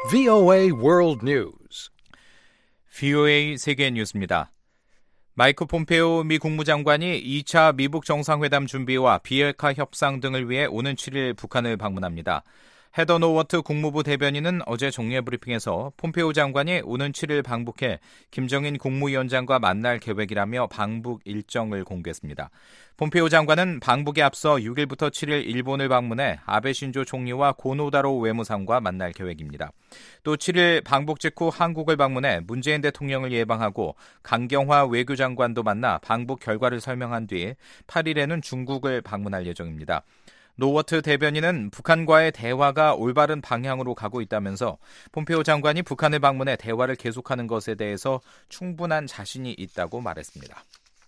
VOA World News. VOA 세계 뉴스입니다. 마이크 폼페오 미 국무장관이 2차 미북 정상회담 준비와 비핵화 협상 등을 위해 오는 7일 북한을 방문합니다. 헤더 노워트 국무부 대변인은 어제 정례 브리핑에서 폼페오 장관이 오는 7일 방북해 김정인 국무위원장과 만날 계획이라며 방북 일정을 공개했습니다. 폼페오 장관은 방북에 앞서 6일부터 7일 일본을 방문해 아베 신조 총리와 고노다로 외무상과 만날 계획입니다. 또 7일 방북 직후 한국을 방문해 문재인 대통령을 예방하고 강경화 외교장관도 만나 방북 결과를 설명한 뒤 8일에는 중국을 방문할 예정입니다. 노워트 대변인은 북한과의 대화가 올바른 방향으로 가고 있다면서 폼페오 장관이 북한을 방문해 대화를 계속하는 것에 대해서 충분한 자신이 있다고 말했습니다.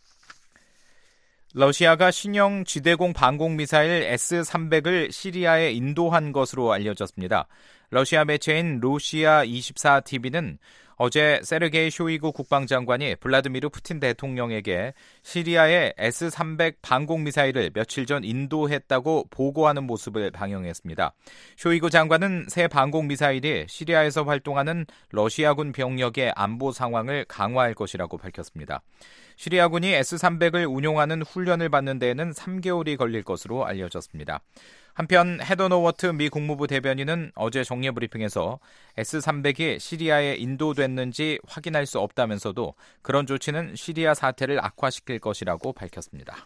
러시아가 신형 지대공 방공 미사일 S-300을 시리아에 인도한 것으로 알려졌습니다. 러시아 매체인 로시아 24TV는 어제 세르게이 쇼이구 국방장관이 블라디미르 푸틴 대통령에게 시리아에 S-300 방공미사일을 며칠 전 인도했다고 보고하는 모습을 방영했습니다. 쇼이구 장관은 새 방공미사일이 시리아에서 활동하는 러시아군 병력의 안보 상황을 강화할 것이라고 밝혔습니다. 시리아군이 S-300을 운용하는 훈련을 받는 데에는 3개월이 걸릴 것으로 알려졌습니다. 한편 헤더 노워트 미 국무부 대변인은 어제 정례 브리핑에서 S-300이 시리아에 인도됐는지 확인할 수 없다면서도 그런 조치는 시리아 사태를 악화시킬 것이라고 밝혔습니다.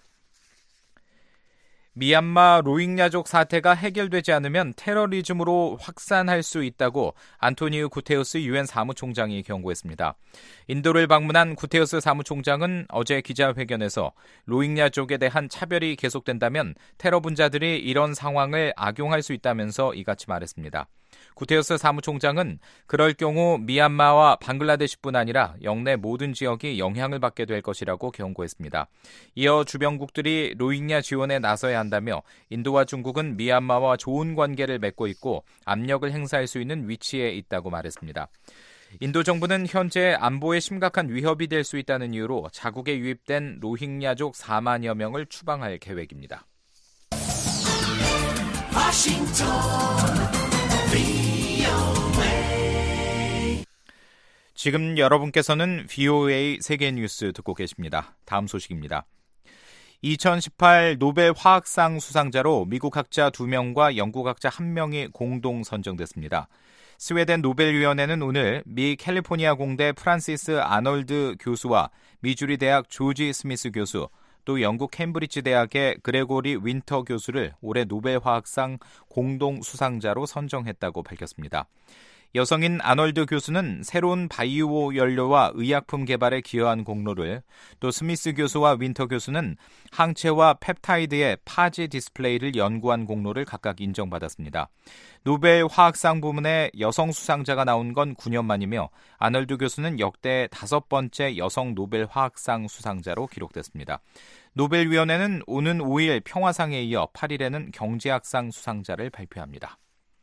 미얀마 로힝야족 사태가 해결되지 않으면 테러리즘으로 확산할 수 있다고 안토니우 구테우스 유엔 사무총장이 경고했습니다. 인도를 방문한 구테우스 사무총장은 어제 기자회견에서 로힝야족에 대한 차별이 계속된다면 테러 분자들이 이런 상황을 악용할 수 있다면서 이같이 말했습니다. 구테우스 사무총장은 그럴 경우 미얀마와 방글라데시뿐 아니라 영내 모든 지역이 영향을 받게 될 것이라고 경고했습니다. 이어 주변국들이 로힝야 지원에 나서야 한다며 인도와 중국은 미얀마와 좋은 관계를 맺고 있고 압력을 행사할 수 있는 위치에 있다고 말했습니다. 인도 정부는 현재 안보에 심각한 위협이 될 수 있다는 이유로 자국에 유입된 로힝야족 4만여 명을 추방할 계획입니다. 지금 여러분께서는 VOA 세계 뉴스 듣고 계십니다. 다음 소식입니다. 2018 노벨 화학상 수상자로 미국 학자 2명과 영국 학자 1명이 공동 선정됐습니다. 스웨덴 노벨위원회는 오늘 미 캘리포니아 공대 프란시스 아놀드 교수와 미주리 대학 조지 스미스 교수, 또 영국 캠브리지 대학의 그레고리 윈터 교수를 올해 노벨 화학상 공동 수상자로 선정했다고 밝혔습니다. 여성인 아놀드 교수는 새로운 바이오 연료와 의약품 개발에 기여한 공로를, 또 스미스 교수와 윈터 교수는 항체와 펩타이드의 파지 디스플레이를 연구한 공로를 각각 인정받았습니다. 노벨 화학상 부문에 여성 수상자가 나온 건 9년 만이며 아놀드 교수는 역대 5번째 여성 노벨 화학상 수상자로 기록됐습니다. 노벨위원회는 오는 5일 평화상에 이어 8일에는 경제학상 수상자를 발표합니다.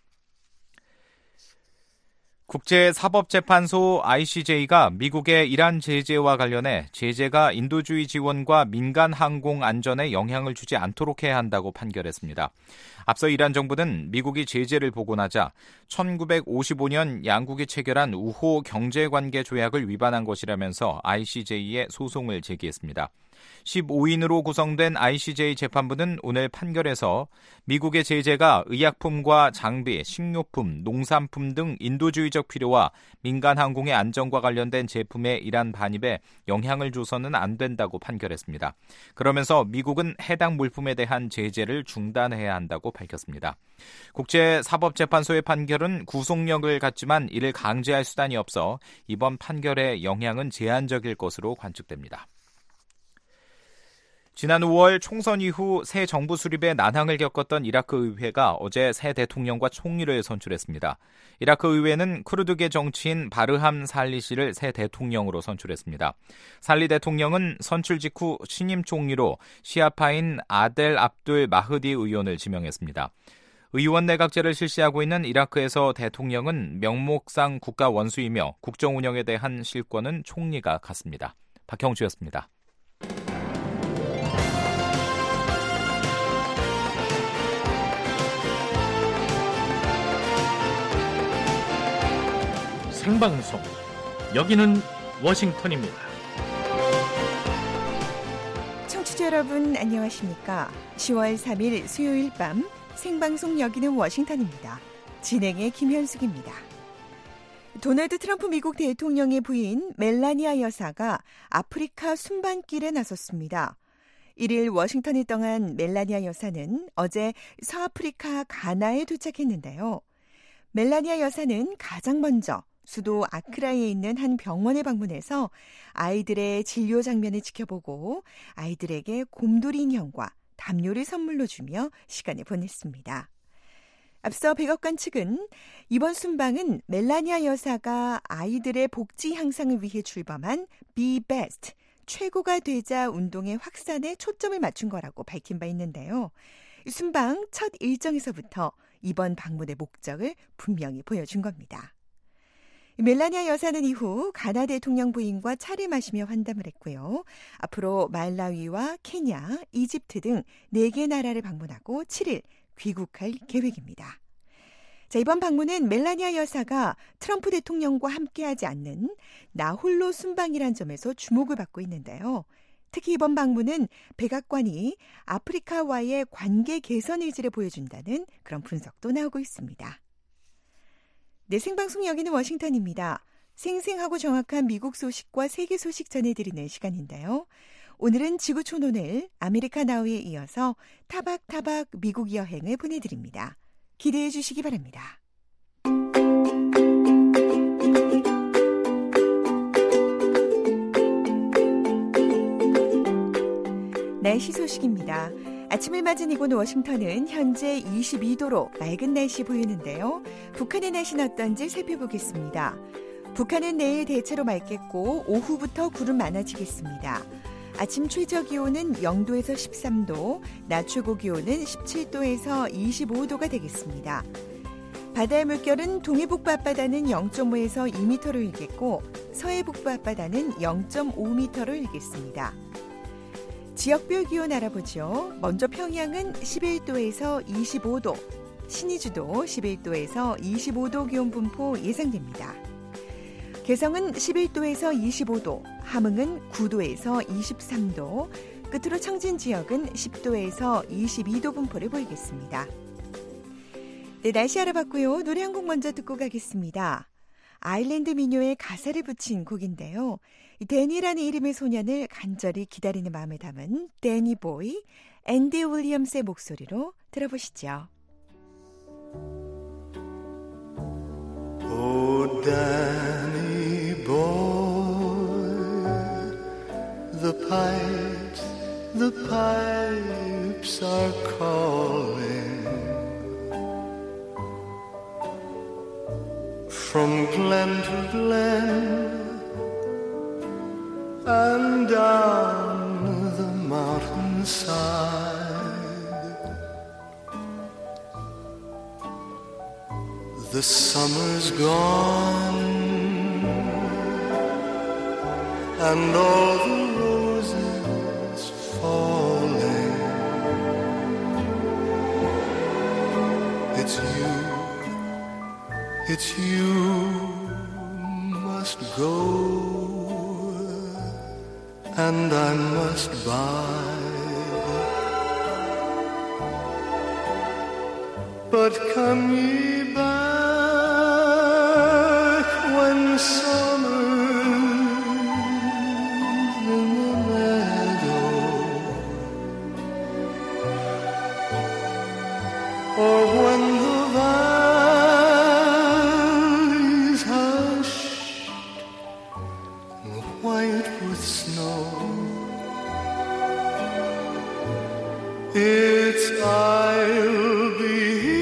국제사법재판소 ICJ가 미국의 이란 제재와 관련해 제재가 인도주의 지원과 민간 항공 안전에 영향을 주지 않도록 해야 한다고 판결했습니다. 앞서 이란 정부는 미국이 제재를 복원하자 1955년 양국이 체결한 우호 경제관계 조약을 위반한 것이라면서 ICJ에 소송을 제기했습니다. 15인으로 구성된 ICJ 재판부는 오늘 판결에서 미국의 제재가 의약품과 장비, 식료품, 농산품 등 인도주의적 필요와 민간 항공의 안전과 관련된 제품의 이란 반입에 영향을 줘서는 안 된다고 판결했습니다. 그러면서 미국은 해당 물품에 대한 제재를 중단해야 한다고 밝혔습니다. 국제사법재판소의 판결은 구속력을 갖지만 이를 강제할 수단이 없어 이번 판결의 영향은 제한적일 것으로 관측됩니다. 지난 5월 총선 이후 새 정부 수립에 난항을 겪었던 이라크 의회가 어제 새 대통령과 총리를 선출했습니다. 이라크 의회는 쿠르드계 정치인 바르함 살리 씨를 새 대통령으로 선출했습니다. 살리 대통령은 선출 직후 신임 총리로 시아파인 아델 압둘 마흐디 의원을 지명했습니다. 의원 내각제를 실시하고 있는 이라크에서 대통령은 명목상 국가 원수이며 국정 운영에 대한 실권은 총리가 갖습니다. 박형주였습니다. 생방송. 여기는 워싱턴입니다. 청취자 여러분 안녕하십니까? 10월 3일 수요일 밤 생방송 여기는 워싱턴입니다. 진행의 김현숙입니다. 도널드 트럼프 미국 대통령의 부인 멜라니아 여사가 아프리카 순방길에 나섰습니다. 1일 워싱턴에 떠난 멜라니아 여사는 어제 서아프리카 가나에 도착했는데요. 멜라니아 여사는 가장 먼저 수도 아크라에 있는 한 병원에 방문해서 아이들의 진료 장면을 지켜보고 아이들에게 곰돌이 인형과 담요를 선물로 주며 시간을 보냈습니다. 앞서 백악관 측은 이번 순방은 멜라니아 여사가 아이들의 복지 향상을 위해 출범한 Be Best, 최고가 되자 운동의 확산에 초점을 맞춘 거라고 밝힌 바 있는데요. 순방 첫 일정에서부터 이번 방문의 목적을 분명히 보여준 겁니다. 멜라니아 여사는 이후 가나 대통령 부인과 차를 마시며 환담을 했고요. 앞으로 말라위와 케냐, 이집트 등 4개 나라를 방문하고 7일 귀국할 계획입니다. 자, 이번 방문은 멜라니아 여사가 트럼프 대통령과 함께하지 않는 나 홀로 순방이란 점에서 주목을 받고 있는데요. 특히 이번 방문은 백악관이 아프리카와의 관계 개선 의지를 보여준다는 그런 분석도 나오고 있습니다. 네, 생방송 여기는 워싱턴입니다. 생생하고 정확한 미국 소식과 세계 소식 전해드리는 시간인데요. 오늘은 지구촌오늘 아메리카 나우에 이어서 타박타박 미국 여행을 보내드립니다. 기대해 주시기 바랍니다. 날씨 소식입니다. 아침을 맞은 이곳 워싱턴은 현재 22도로 맑은 날씨 보이는데요. 북한의 날씨는 어떤지 살펴보겠습니다. 북한은 내일 대체로 맑겠고 오후부터 구름 많아지겠습니다. 아침 최저 기온은 0도에서 13도, 낮 최고 기온은 17도에서 25도가 되겠습니다. 바다의 물결은 동해북부 앞바다는 0.5에서 2m로 일겠고 서해북부 앞바다는 0.5m로 일겠습니다. 지역별 기온 알아보죠. 먼저 평양은 11도에서 25도, 신의주도 11도에서 25도 기온 분포 예상됩니다. 개성은 11도에서 25도, 함흥은 9도에서 23도, 끝으로 청진 지역은 10도에서 22도 분포를 보이겠습니다. 네, 날씨 알아봤고요. 노래 한 곡 먼저 듣고 가겠습니다. 아일랜드 민요의 가사를 붙인 곡인데요. 데니라는 이름의 소년을 간절히 기다리는 마음을 담은 데니 보이, 앤디 윌리엄스의 목소리로 들어보시죠. Oh, Danny boy, the pipes are calling from glen to glen and down the mountainside. The summer's gone and all the roses falling. It's you must go and I must buy. But come ye back when summer's in the meadow, or when the valley's hushed and white with snow. It's I'll be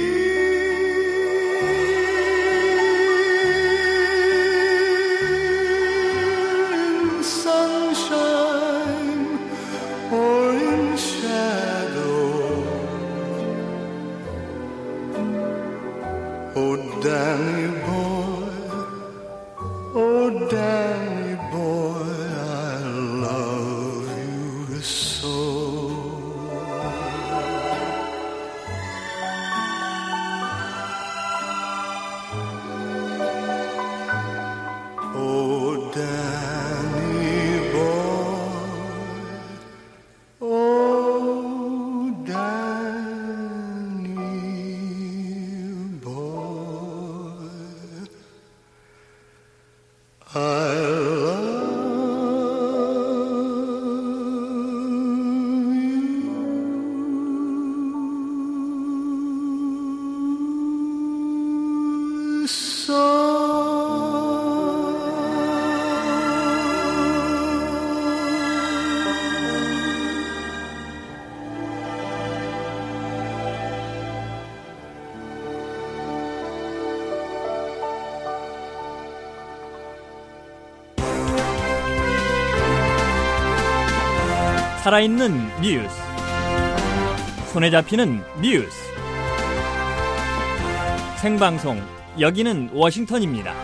Danny boy, I love you so. 살아있는 뉴스, 손에 잡히는 뉴스, 생방송, 여기는 워싱턴입니다.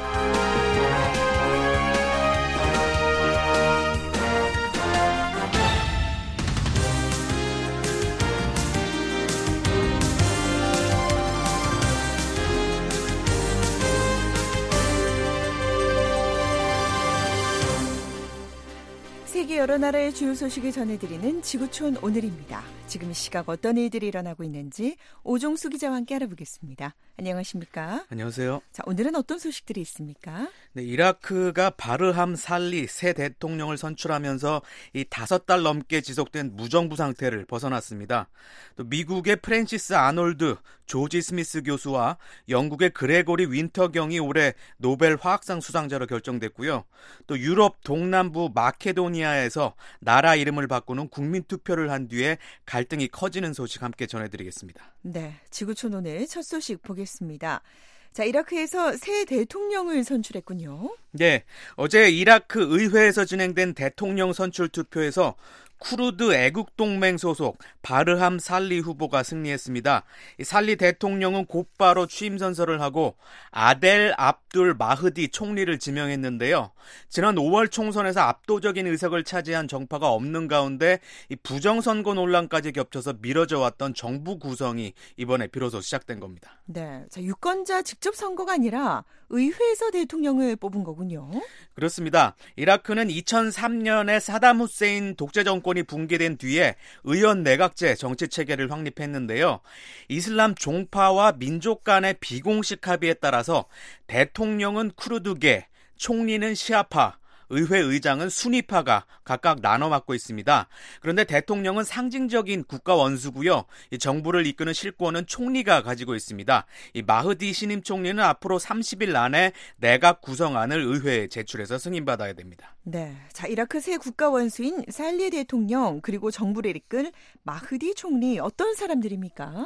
세계 여러 나라의 주요 소식을 전해드리는 지구촌 오늘입니다. 지금 이 시각 어떤 일들이 일어나고 있는지 오종수 기자와 함께 알아보겠습니다. 안녕하십니까? 안녕하세요. 자, 오늘은 어떤 소식들이 있습니까? 네, 이라크가 바르함 살리 새 대통령을 선출하면서 이 5달 넘게 지속된 무정부 상태를 벗어났습니다. 또 미국의 프랜시스 아놀드, 조지 스미스 교수와 영국의 그레고리 윈터 경이 올해 노벨 화학상 수상자로 결정됐고요. 또 유럽 동남부 마케도니아에서 나라 이름을 바꾸는 국민투표를 한 뒤에 갈등이 커지는 소식 함께 전해드리겠습니다. 네, 지구촌 오늘 첫 소식 보겠습니다. 자, 이라크에서 새 대통령을 선출했군요. 네, 어제 이라크 의회에서 진행된 대통령 선출 투표에서 쿠르드 애국동맹 소속 바르함 살리 후보가 승리했습니다. 살리 대통령은 곧바로 취임 선서를 하고 아델 압둘 마흐디 총리를 지명했는데요. 지난 5월 총선에서 압도적인 의석을 차지한 정파가 없는 가운데 이 부정선거 논란까지 겹쳐서 미뤄져 왔던 정부 구성이 이번에 비로소 시작된 겁니다. 네, 자, 유권자 직접 선거가 아니라 의회에서 대통령을 뽑은 거군요. 그렇습니다. 이라크는 2003년에 사담 후세인 독재 정권이 붕괴된 뒤에 의원 내각제 정치 체계를 확립했는데요. 이슬람 종파와 민족 간의 비공식 합의에 따라서 대통령은 쿠르드계, 총리는 시아파, 의회 의장은 수니파가 각각 나눠 맡고 있습니다. 그런데 대통령은 상징적인 국가 원수고요. 이 정부를 이끄는 실권은 총리가 가지고 있습니다. 이 마흐디 신임 총리는 앞으로 30일 안에 내각 구성안을 의회에 제출해서 승인받아야 됩니다. 네, 자, 이라크 새 국가 원수인 살리 대통령 그리고 정부를 이끌 마흐디 총리 어떤 사람들입니까?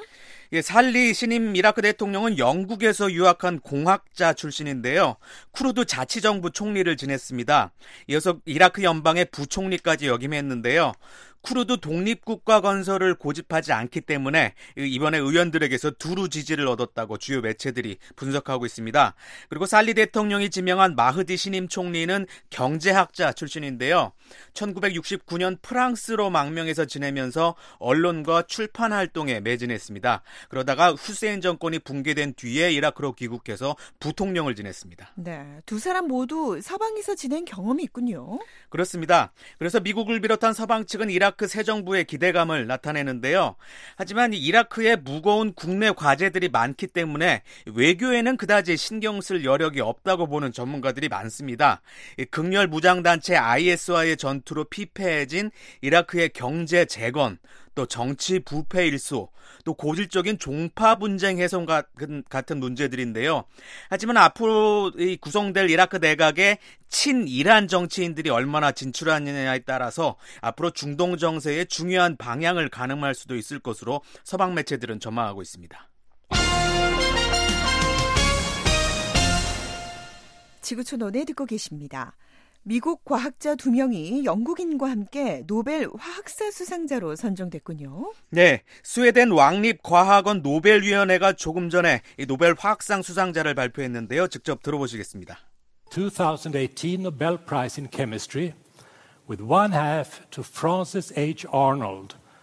살리 신임 이라크 대통령은 영국에서 유학한 공학자 출신인데요. 쿠르드 자치정부 총리를 지냈습니다. 이어서 이라크 연방의 부총리까지 역임했는데요. 쿠르드 독립국가 건설을 고집하지 않기 때문에 이번에 의원들에게서 두루 지지를 얻었다고 주요 매체들이 분석하고 있습니다. 그리고 살리 대통령이 지명한 마흐디 신임 총리는 경제학자 출신인데요. 1969년 프랑스로 망명해서 지내면서 언론과 출판 활동에 매진했습니다. 그러다가 후세인 정권이 붕괴된 뒤에 이라크로 귀국해서 부통령을 지냈습니다. 네, 두 사람 모두 서방에서 지낸 경험이 있군요. 그렇습니다. 그래서 미국을 비롯한 서방 측은 이라크 새 정부의 기대감을 나타내는데요. 하지만 이라크에 무거운 국내 과제들이 많기 때문에 외교에는 그다지 신경 쓸 여력이 없다고 보는 전문가들이 많습니다. 극렬 무장단체 IS와의 전투로 피폐해진 이라크의 경제 재건, 또 정치 부패 일소, 또 고질적인 종파 분쟁 해소 같은 문제들인데요. 하지만 앞으로 구성될 이라크 내각에 친이란 정치인들이 얼마나 진출하느냐에 따라서 앞으로 중동 정세의 중요한 방향을 가늠할 수도 있을 것으로 서방 매체들은 전망하고 있습니다. 지구촌 오늘 듣고 계십니다. 미국 과학자 2명이 영국인과 함께 노벨 화학사 수상자로 선정됐군요. 네, 스웨덴 왕립과학원 노벨위원회가 조금 전에 이 노벨 화학상 수상자를 발표했는데요. 직접 들어보시겠습니다. 2018 Nobel Prize in Chemistry with one half to Francis H. Arnold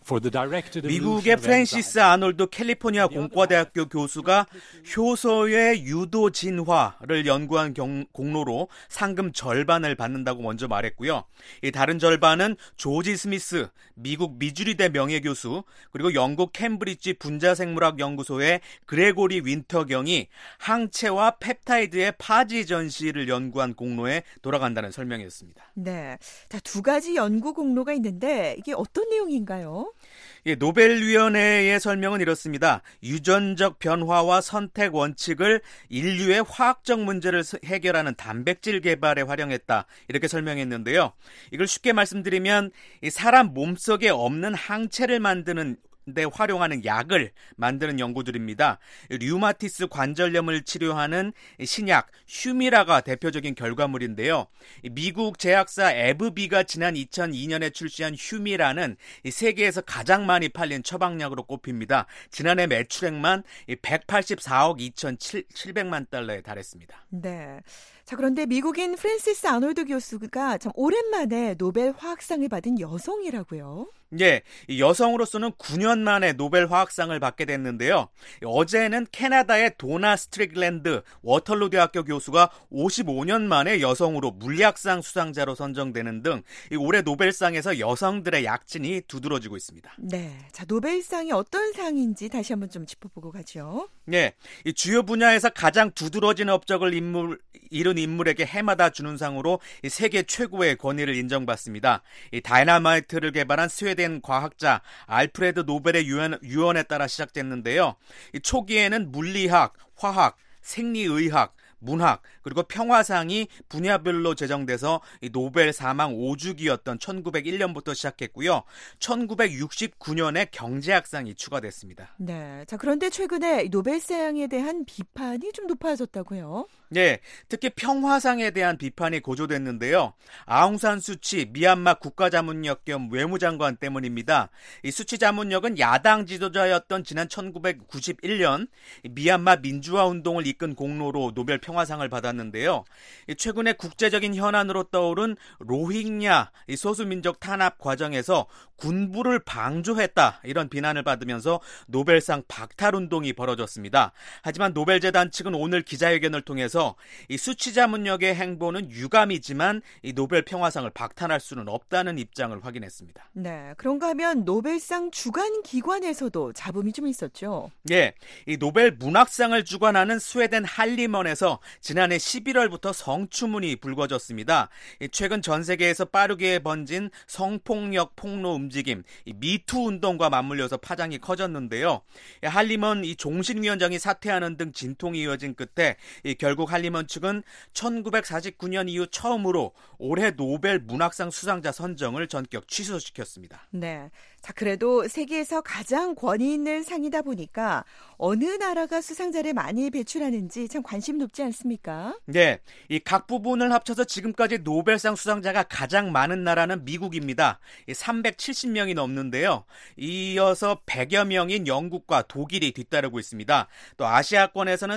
for the directed 미국의 elution of 프랜시스 enzymes. 아놀드 캘리포니아 공과대학교 교수가 효소의 유도 진화를 연구한 공로로 상금 절반을 받는다고 먼저 말했고요. 이 다른 절반은 조지 스미스, 미국 미주리대 명예교수, 그리고 영국 캠브리지 분자생물학 연구소의 그레고리 윈터경이 항체와 펩타이드의 파지 전시를 연구한 공로에 돌아간다는 설명이었습니다. 네. 자, 두 가지 연구 공로가 있는데 이게 어떤 내용인가요? 예, 노벨위원회의 설명은 이렇습니다. 유전적 변화와 선택 원칙을 인류의 화학적 문제를 해결하는 단백질 개발에 활용했다. 이렇게 설명했는데요. 이걸 쉽게 말씀드리면 이 사람 몸속에 없는 항체를 만드는 데 활용하는 약을 만드는 연구들입니다. 류마티스 관절염을 치료하는 신약 휴미라가 대표적인 결과물인데요. 미국 제약사 에브비가 지난 2002년에 출시한 휴미라는 세계에서 가장 많이 팔린 처방약으로 꼽힙니다. 지난해 매출액만 184억 2,700만 달러에 달했습니다. 네. 자, 그런데 미국인 프랜시스 아놀드 교수가 참 오랜만에 노벨 화학상을 받은 여성이라고요. 예, 여성으로서는 9년 만에 노벨 화학상을 받게 됐는데요. 어제는 캐나다의 도나 스트릭랜드 워털루 대학교 교수가 55년 만에 여성으로 물리학상 수상자로 선정되는 등 올해 노벨상에서 여성들의 약진이 두드러지고 있습니다. 네, 자, 노벨상이 어떤 상인지 다시 한번 좀 짚어보고 가죠. 예, 이 주요 분야에서 가장 두드러진 업적을 이룬 인물에게 해마다 주는 상으로 이 세계 최고의 권위를 인정받습니다. 이 다이너마이트를 개발한 스웨덴 과학자 알프레드 노벨의 유언에 따라 시작됐는데요. 이 초기에는 물리학, 화학, 생리의학, 문학, 그리고 평화상이 분야별로 제정돼서 이 노벨 사망 5주기였던 1901년부터 시작했고요. 1969년에 경제학상이 추가됐습니다. 네, 자, 그런데 최근에 노벨상에 대한 비판이 좀 높아졌다고요? 네, 특히 평화상에 대한 비판이 고조됐는데요. 아웅산 수치 미얀마 국가자문역 겸 외무장관 때문입니다. 이 수치 자문역은 야당 지도자였던 지난 1991년 미얀마 민주화 운동을 이끈 공로로 노벨 평화상을 받았는데요. 최근에 국제적인 현안으로 떠오른 로힝야 소수민족 탄압 과정에서 군부를 방조했다 이런 비난을 받으면서 노벨상 박탈 운동이 벌어졌습니다. 하지만 노벨재단 측은 오늘 기자회견을 통해서 이 수치 자문역의 행보는 유감이지만 이 노벨 평화상을 박탈할 수는 없다는 입장을 확인했습니다. 네, 그런가 하면 노벨상 주관 기관에서도 잡음이 좀 있었죠. 예, 이 노벨 문학상을 주관하는 스웨덴 할리먼에서 지난해 11월부터 성추문이 불거졌습니다. 최근 전 세계에서 빠르게 번진 성폭력 폭로 움직임, 이 미투 운동과 맞물려서 파장이 커졌는데요. 할리먼 이 종신위원장이 사퇴하는 등 진통이 이어진 끝에 결국 할리먼 측은 1949년 이후 처음으로 올해 노벨 문학상 수상자 선정을 전격 취소시켰습니다. 네, 자, 그래도 세계에서 가장 권위 있는 상이다 보니까 어느 나라가 수상자를 많이 배출하는지 참 관심 높지 않습니까? 네, 이 각 부분을 합쳐서 지금까지 노벨상 수상자가 가장 많은 나라는 미국입니다. 370명이 넘는데요. 이어서 100여 명인 영국과 독일이 뒤따르고 있습니다. 또 아시아권에서는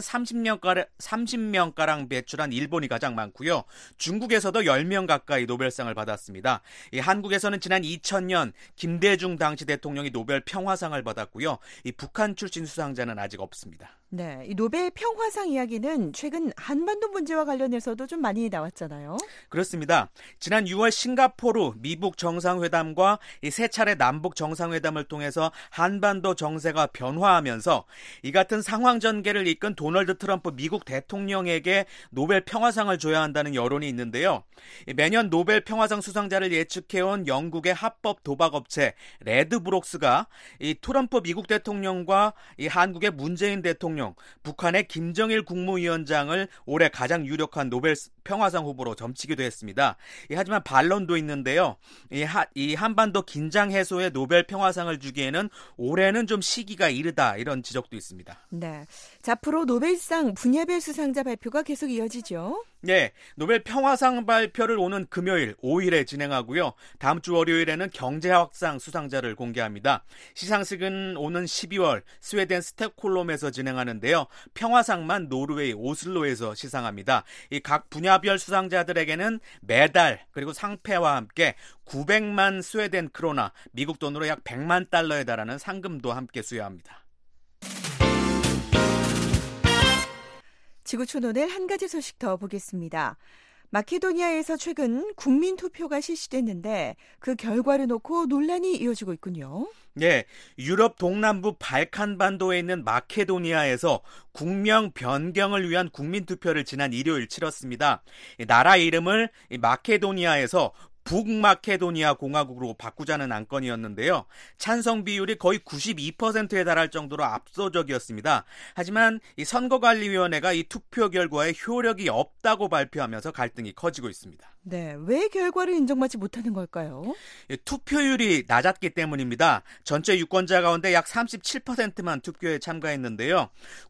30명가량 배출한 일본이 가장 많고요. 중국에서도 10명 가까이 노벨상을 받았습니다. 이 한국에서는 지난 2000년 김대중 당시 대통령이 노벨 평화상을 받았고요. 이 북한 출신 수상자는 아직 없습니다. 네, 이 노벨 평화상 이야기는 최근 한반도 문제와 관련해서도 좀 많이 나왔잖아요. 그렇습니다. 지난 6월 싱가포르 미북 정상회담과 이 세 차례 남북 정상회담을 통해서 한반도 정세가 변화하면서 이 같은 상황 전개를 이끈 도널드 트럼프 미국 대통령에게 노벨 평화상을 줘야 한다는 여론이 있는데요. 매년 노벨 평화상 수상자를 예측해온 영국의 합법 도박업체 레드브록스가 이 트럼프 미국 대통령과 이 한국의 문재인 대통령, 북한의 김정일 국무위원장을 올해 가장 유력한 노벨 평화상 후보로 점치기도 했습니다. 하지만 반론도 있는데요. 이 한반도 긴장 해소에 노벨 평화상을 주기에는 올해는 좀 시기가 이르다 이런 지적도 있습니다. 네, 자, 앞으로 노벨상 분야별 수상자 발표가 계속 이어지죠. 네, 노벨 평화상 발표를 오는 금요일 5일에 진행하고요. 다음 주 월요일에는 경제학상 수상자를 공개합니다. 시상식은 오는 12월 스웨덴 스톡홀름에서 진행하는데요. 평화상만 노르웨이 오슬로에서 시상합니다. 이 각 분야 분야별 수상자들에게는 메달 그리고 상패와 함께 900만 스웨덴 크로나, 미국 돈으로 약 100만 달러에 달하는 상금도 함께 수여합니다. 지구촌 오늘 한 가지 소식 더 보겠습니다. 마케도니아에서 최근 국민투표가 실시됐는데 그 결과를 놓고 논란이 이어지고 있군요. 네, 유럽 동남부 발칸반도에 있는 마케도니아에서 국명 변경을 위한 국민투표를 지난 일요일 치렀습니다. 나라 이름을 마케도니아에서 북마케도니아 공화국으로 바꾸자는 안건이었는데요. 찬성 비율이 거의 92%에 달할 정도로 압도적이었습니다. 하지만 이 선거관리위원회가 이 투표 결과에 효력이 없다고 발표하면서 갈등이 커지고 있습니다. 네, 왜 결과를 인정받지 못하는 걸까요? 투표율이 낮았기 때문입니다. 전체 유권자 가운데 약 37%만 투표에 참가했는데요.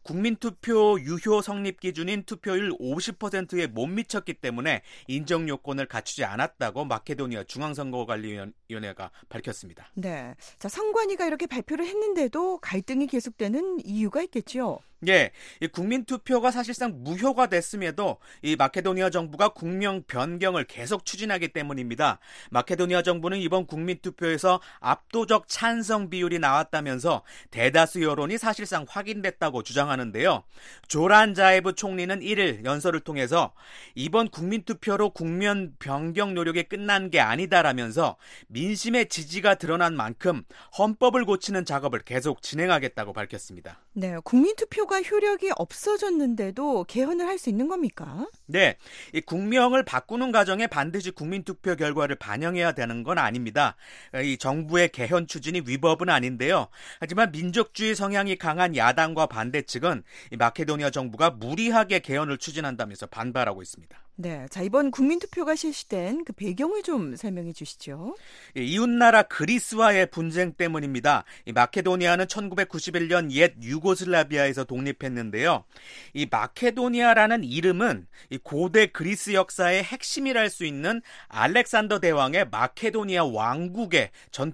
국민투표 유효 성립 기준인 투표율 50%에 못 미쳤기 때문에 인정 요건을 갖추지 않았다고 마케도니아 중앙선거관리위원회가 밝혔습니다. 네, 자, 선관위가 이렇게 발표를 했는데도 갈등이 계속되는 이유가 있겠죠? 예, 이 국민투표가 사실상 무효가 됐음에도 이 마케도니아 정부가 국명 변경을 계속 추진하기 때문입니다. 마케도니아 정부는 이번 국민투표에서 압도적 찬성 비율이 나왔다면서 대다수 여론이 사실상 확인됐다고 주장하는데요. 조란 자예브 총리는 1일 연설을 통해서 이번 국민투표로 국면 변경 노력이 끝난 게 아니다라면서 민심의 지지가 드러난 만큼 헌법을 고치는 작업을 계속 진행하겠다고 밝혔습니다. 네, 국민투표가 효력이 없어졌는데도 개헌을 할 수 있는 겁니까? 네, 이 국명을 바꾸는 과정에 반드시 국민투표 결과를 반영해야 되는 건 아닙니다. 이 정부의 개헌 추진이 위법은 아닌데요. 하지만 민족주의 성향이 강한 야당과 반대 측은 이 마케도니아 정부가 무리하게 개헌을 추진한다면서 반발하고 있습니다. 네, 자, 이번 국민투표가 실시된 그 배경을 좀 설명해 주시죠. 이웃나라 그리스와의 분쟁 때문입니다. 이 마케도니아는 1991년 옛 유고슬라비아에서 독립했는데요. 이 마케도니아라는 이름은 이 고대 그리스 역사의 핵심이랄 수 있는 알렉산더 대왕의 마케도니아 왕국의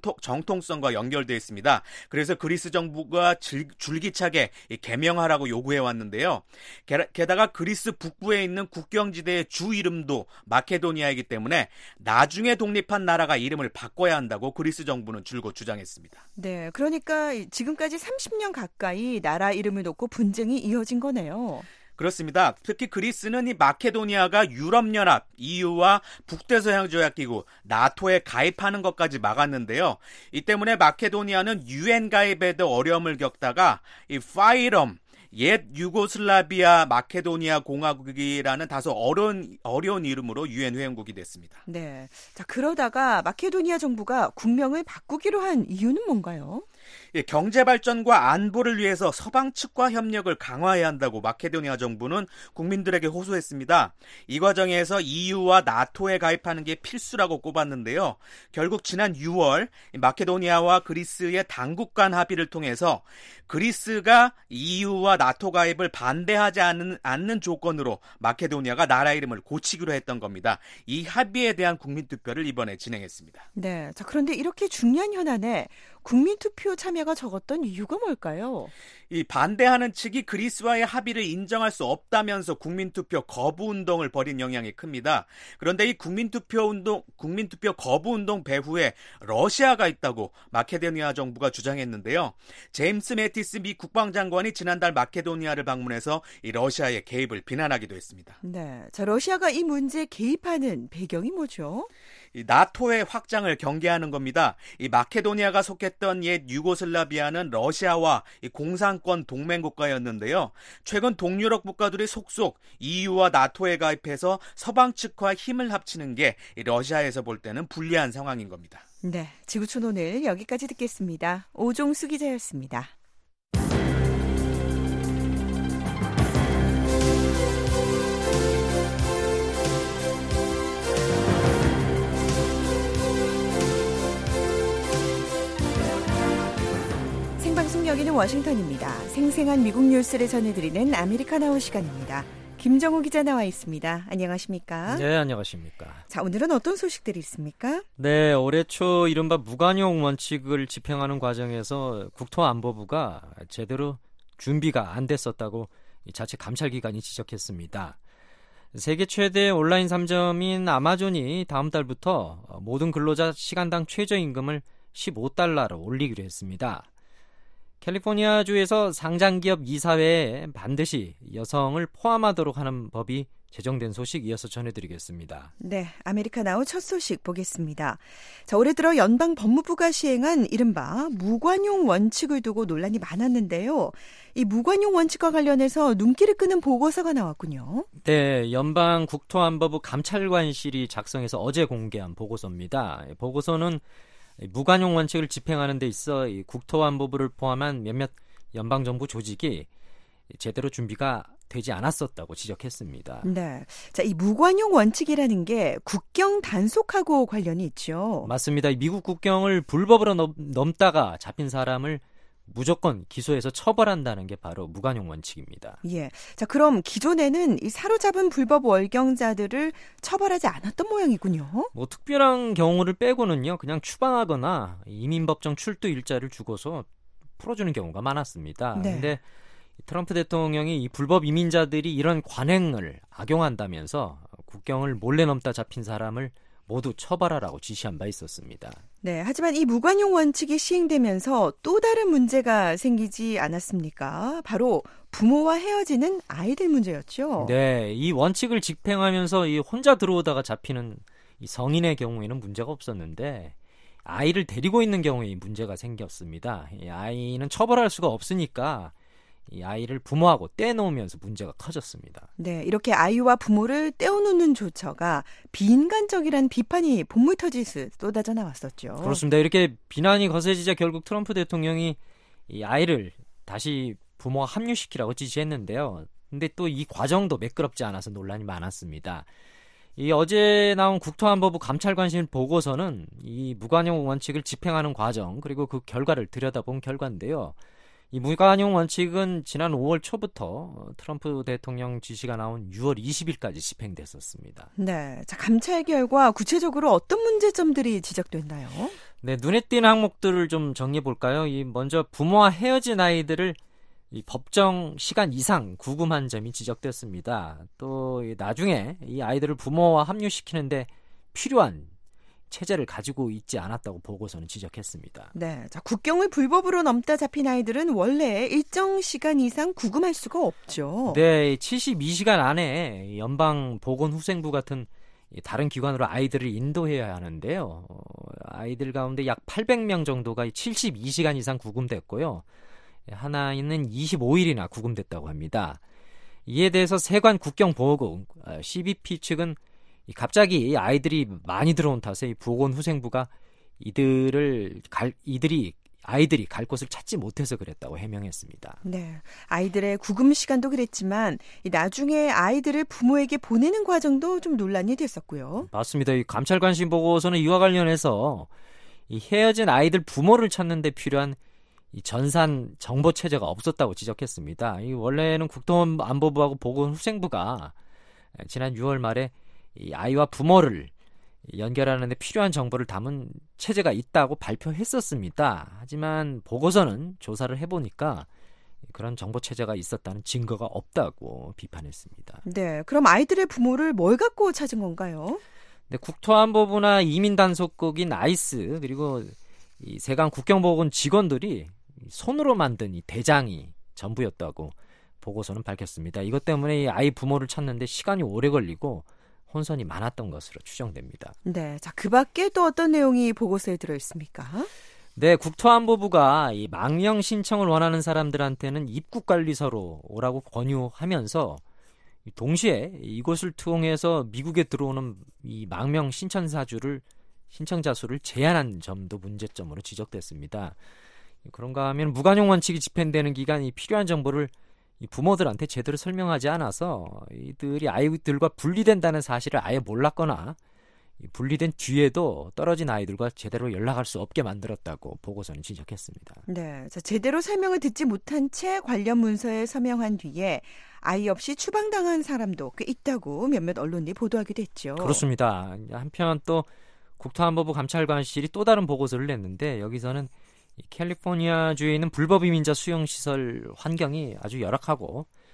정통성과 연결되어 있습니다. 그래서 그리스 정부가 줄기차게 개명하라고 요구해 왔는데요. 게다가 그리스 북부에 있는 국경지대의 주 이름도 마케도니아이기 때문에 나중에 독립한 나라가 이름을 바꿔야 한다고 그리스 정부는 줄곧 주장했습니다. 네, 그러니까 지금까지 30년 가까이 나라 이름을 놓고 분쟁이 이어진 거네요. 그렇습니다. 특히 그리스는 이 마케도니아가 유럽연합, EU와 북대서양조약기구, 나토에 가입하는 것까지 막았는데요. 이 때문에 마케도니아는 UN 가입에도 어려움을 겪다가 이 파이럼, 옛 유고슬라비아 마케도니아 공화국이라는 다소 어려운 이름으로 유엔 회원국이 됐습니다. 네, 자, 그러다가 마케도니아 정부가 국명을 바꾸기로 한 이유는 뭔가요? 경제 발전과 안보를 위해서 서방 측과 협력을 강화해야 한다고 마케도니아 정부는 국민들에게 호소했습니다. 이 과정에서 EU와 나토에 가입하는 게 필수라고 꼽았는데요. 결국 지난 6월 마케도니아와 그리스의 당국 간 합의를 통해서 그리스가 EU와 나토 가입을 반대하지 않는 조건으로 마케도니아가 나라 이름을 고치기로 했던 겁니다. 이 합의에 대한 국민투표를 이번에 진행했습니다. 네, 자, 그런데 이렇게 중요한 현안에 국민투표 참여가 적었던 이유가 뭘까요? 이 반대하는 측이 그리스와의 합의를 인정할 수 없다면서 국민투표 거부 운동을 벌인 영향이 큽니다. 그런데 이 국민투표 거부 운동 배후에 러시아가 있다고 마케도니아 정부가 주장했는데요. 제임스 매티스 미 국방장관이 지난달 마케도니아를 방문해서 이 러시아의 개입을 비난하기도 했습니다. 네, 자, 러시아가 이 문제에 개입하는 배경이 뭐죠? 이 나토의 확장을 경계하는 겁니다. 이 마케도니아가 속했던 옛 유고슬라비아는 러시아와 이 공산권 동맹 국가였는데요. 최근 동유럽 국가들이 속속 EU와 나토에 가입해서 서방 측과 힘을 합치는 게 이 러시아에서 볼 때는 불리한 상황인 겁니다. 네, 지구촌 오늘 여기까지 듣겠습니다. 오종수 기자였습니다. 생방송 여기는 워싱턴입니다. 생생한 미국 뉴스를 전해드리는 아메리카나오 시간입니다. 김정우 기자 나와 있습니다. 안녕하십니까? 네, 안녕하십니까? 자, 오늘은 어떤 소식들이 있습니까? 네, 올해 초 이른바 무관용 원칙을 집행하는 과정에서 국토안보부가 제대로 준비가 안 됐었다고 자체 감찰기관이 지적했습니다. 세계 최대 온라인 상점인 아마존이 다음 달부터 모든 근로자 시간당 최저임금을 15달러로 올리기로 했습니다. 캘리포니아주에서 상장기업 이사회에 반드시 여성을 포함하도록 하는 법이 제정된 소식 이어서 전해드리겠습니다. 네, 아메리카나우 첫 소식 보겠습니다. 자, 올해 들어 연방 법무부가 시행한 이른바 무관용 원칙을 두고 논란이 많았는데요. 이 무관용 원칙과 관련해서 눈길을 끄는 보고서가 나왔군요. 네, 연방 국토안보부 감찰관실이 작성해서 어제 공개한 보고서입니다. 보고서는 무관용 원칙을 집행하는 데 있어 이 국토안보부를 포함한 몇몇 연방정부 조직이 제대로 준비가 되지 않았었다고 지적했습니다. 네, 자, 이 무관용 원칙이라는 게 국경 단속하고 관련이 있죠. 맞습니다. 미국 국경을 불법으로 넘다가 잡힌 사람을 무조건 기소해서 처벌한다는 게 바로 무관용 원칙입니다. 예, 자, 그럼 기존에는 이 사로잡은 불법 월경자들을 처벌하지 않았던 모양이군요. 뭐 특별한 경우를 빼고는요, 그냥 추방하거나 이민법정 출두 일자를 주고서 풀어주는 경우가 많았습니다. 네. 근데 트럼프 대통령이 이 불법 이민자들이 이런 관행을 악용한다면서 국경을 몰래 넘다 잡힌 사람을 모두 처벌하라고 지시한 바 있었습니다. 네, 하지만 이 무관용 원칙이 시행되면서 또 다른 문제가 생기지 않았습니까? 바로 부모와 헤어지는 아이들 문제였죠. 네, 이 원칙을 집행하면서 이 혼자 들어오다가 잡히는 이 성인의 경우에는 문제가 없었는데 아이를 데리고 있는 경우에 문제가 생겼습니다. 이 아이는 처벌할 수가 없으니까 이 아이를 부모하고 떼놓으면서 문제가 커졌습니다. 네, 이렇게 아이와 부모를 떼어놓는 조처가 비인간적이란 비판이 본물 터지듯 쏟아져 나왔었죠. 그렇습니다. 이렇게 비난이 거세지자 결국 트럼프 대통령이 이 아이를 다시 부모와 합류시키라고 지시했는데요. 근데 또 이 과정도 매끄럽지 않아서 논란이 많았습니다. 이 어제 나온 국토안보부 감찰관실 보고서는 이 무관용 원칙을 집행하는 과정 그리고 그 결과를 들여다본 결과인데요. 이 무관용 원칙은 지난 5월 초부터 트럼프 대통령 지시가 나온 6월 20일까지 집행됐었습니다. 네, 자, 감찰 결과 구체적으로 어떤 문제점들이 지적됐나요? 네, 눈에 띄는 항목들을 좀 정리해 볼까요? 먼저 부모와 헤어진 아이들을 이 법정 시간 이상 구금한 점이 지적됐습니다. 또 나중에 이 아이들을 부모와 합류시키는데 필요한 체제를 가지고 있지 않았다고 보고서는 지적했습니다. 네, 자, 국경을 불법으로 넘다 잡힌 아이들은 원래 일정 시간 이상 구금할 수가 없죠. 네, 72시간 안에 연방보건후생부 같은 다른 기관으로 아이들을 인도해야 하는데요. 아이들 가운데 약 800명 정도가 72시간 이상 구금됐고요. 하나는 25일이나 구금됐다고 합니다. 이에 대해서 세관 국경보호국 CBP 측은 갑자기 아이들이 많이 들어온 탓에 보건후생부가 아이들이 갈 곳을 찾지 못해서 그랬다고 해명했습니다. 네, 아이들의 구금 시간도 그랬지만 나중에 아이들을 부모에게 보내는 과정도 좀 논란이 됐었고요. 맞습니다. 이 감찰관실 보고서는 이와 관련해서 이 헤어진 아이들 부모를 찾는 데 필요한 이 전산 정보 체제가 없었다고 지적했습니다. 원래는 국토안보부하고 보건후생부가 지난 6월 말에 이 아이와 부모를 연결하는 데 필요한 정보를 담은 체제가 있다고 발표했었습니다. 하지만 보고서는 조사를 해보니까 그런 정보 체제가 있었다는 증거가 없다고 비판했습니다. 네, 그럼 아이들의 부모를 뭘 갖고 찾은 건가요? 네, 국토안보부나 이민단속국인 아이스 그리고 이 세관 국경보건 직원들이 손으로 만든 이 대장이 전부였다고 보고서는 밝혔습니다. 이것 때문에 이 아이 부모를 찾는데 시간이 오래 걸리고 혼선이 많았던 것으로 추정됩니다. 네, 자, 그 밖에 또 어떤 내용이 보고서에 들어있습니까? 네, 국토안보부가 이 망명 신청을 원하는 사람들한테는 입국관리소로 오라고 권유하면서 동시에 이곳을 통해서 미국에 들어오는 이 망명 신청자 수를 제한한 점도 문제점으로 지적됐습니다. 그런가 하면 무관용 원칙이 집행되는 기간 이 필요한 정보를 이 부모들한테 제대로 설명하지 않아서 이들이 아이들과 분리된다는 사실을 아예 몰랐거나 분리된 뒤에도 떨어진 아이들과 제대로 연락할 수 없게 만들었다고 보고서는 지적했습니다. 네, 자, 제대로 설명을 듣지 못한 채 관련 문서에 서명한 뒤에 아이 없이 추방당한 사람도 꽤 있다고 몇몇 언론이 보도하기도 했죠. 그렇습니다. 한편 또 국토안보부 감찰관실이 또 다른 보고서를 냈는데 여기서는 캘리포니아주에 있는 불법 이민자 수용시설 환경이 아주 열악하고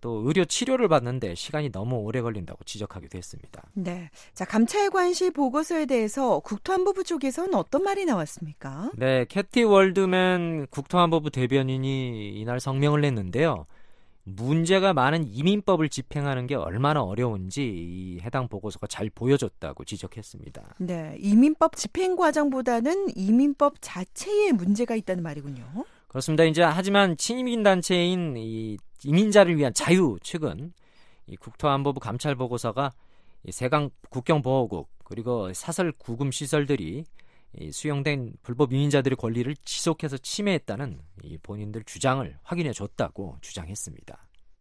또 의료 치료를 받는데 시간이 너무 오래 걸린다고 지적하기도 했습니다. 네. 자, 감찰 관시 보고서에 대해서 국토안보부 쪽에서는 어떤 말이 나왔습니까? 네, 캐티 월드맨 국토안보부 대변인이 이날 성명을 냈는데요. 문제가 많은 이민법을 집행하는 게 얼마나 어려운지 이 해당 보고서가 잘 보여줬다고 지적했습니다. 네, 이민법 집행 과정보다는 이민법 자체에 문제가 있다는 말이군요. 그렇습니다. 이제 하지만 친이민 단체인 이 이민자를 위한 자유 측은 이 국토안보부 감찰 보고서가 이 세강 국경보호국 그리고 사설 구금 시설들이 이 수용된 불법 이민자들의 권리를 지속해서 침해했다는 이 본인들 주장을 확인해 줬다고 주장했습니다.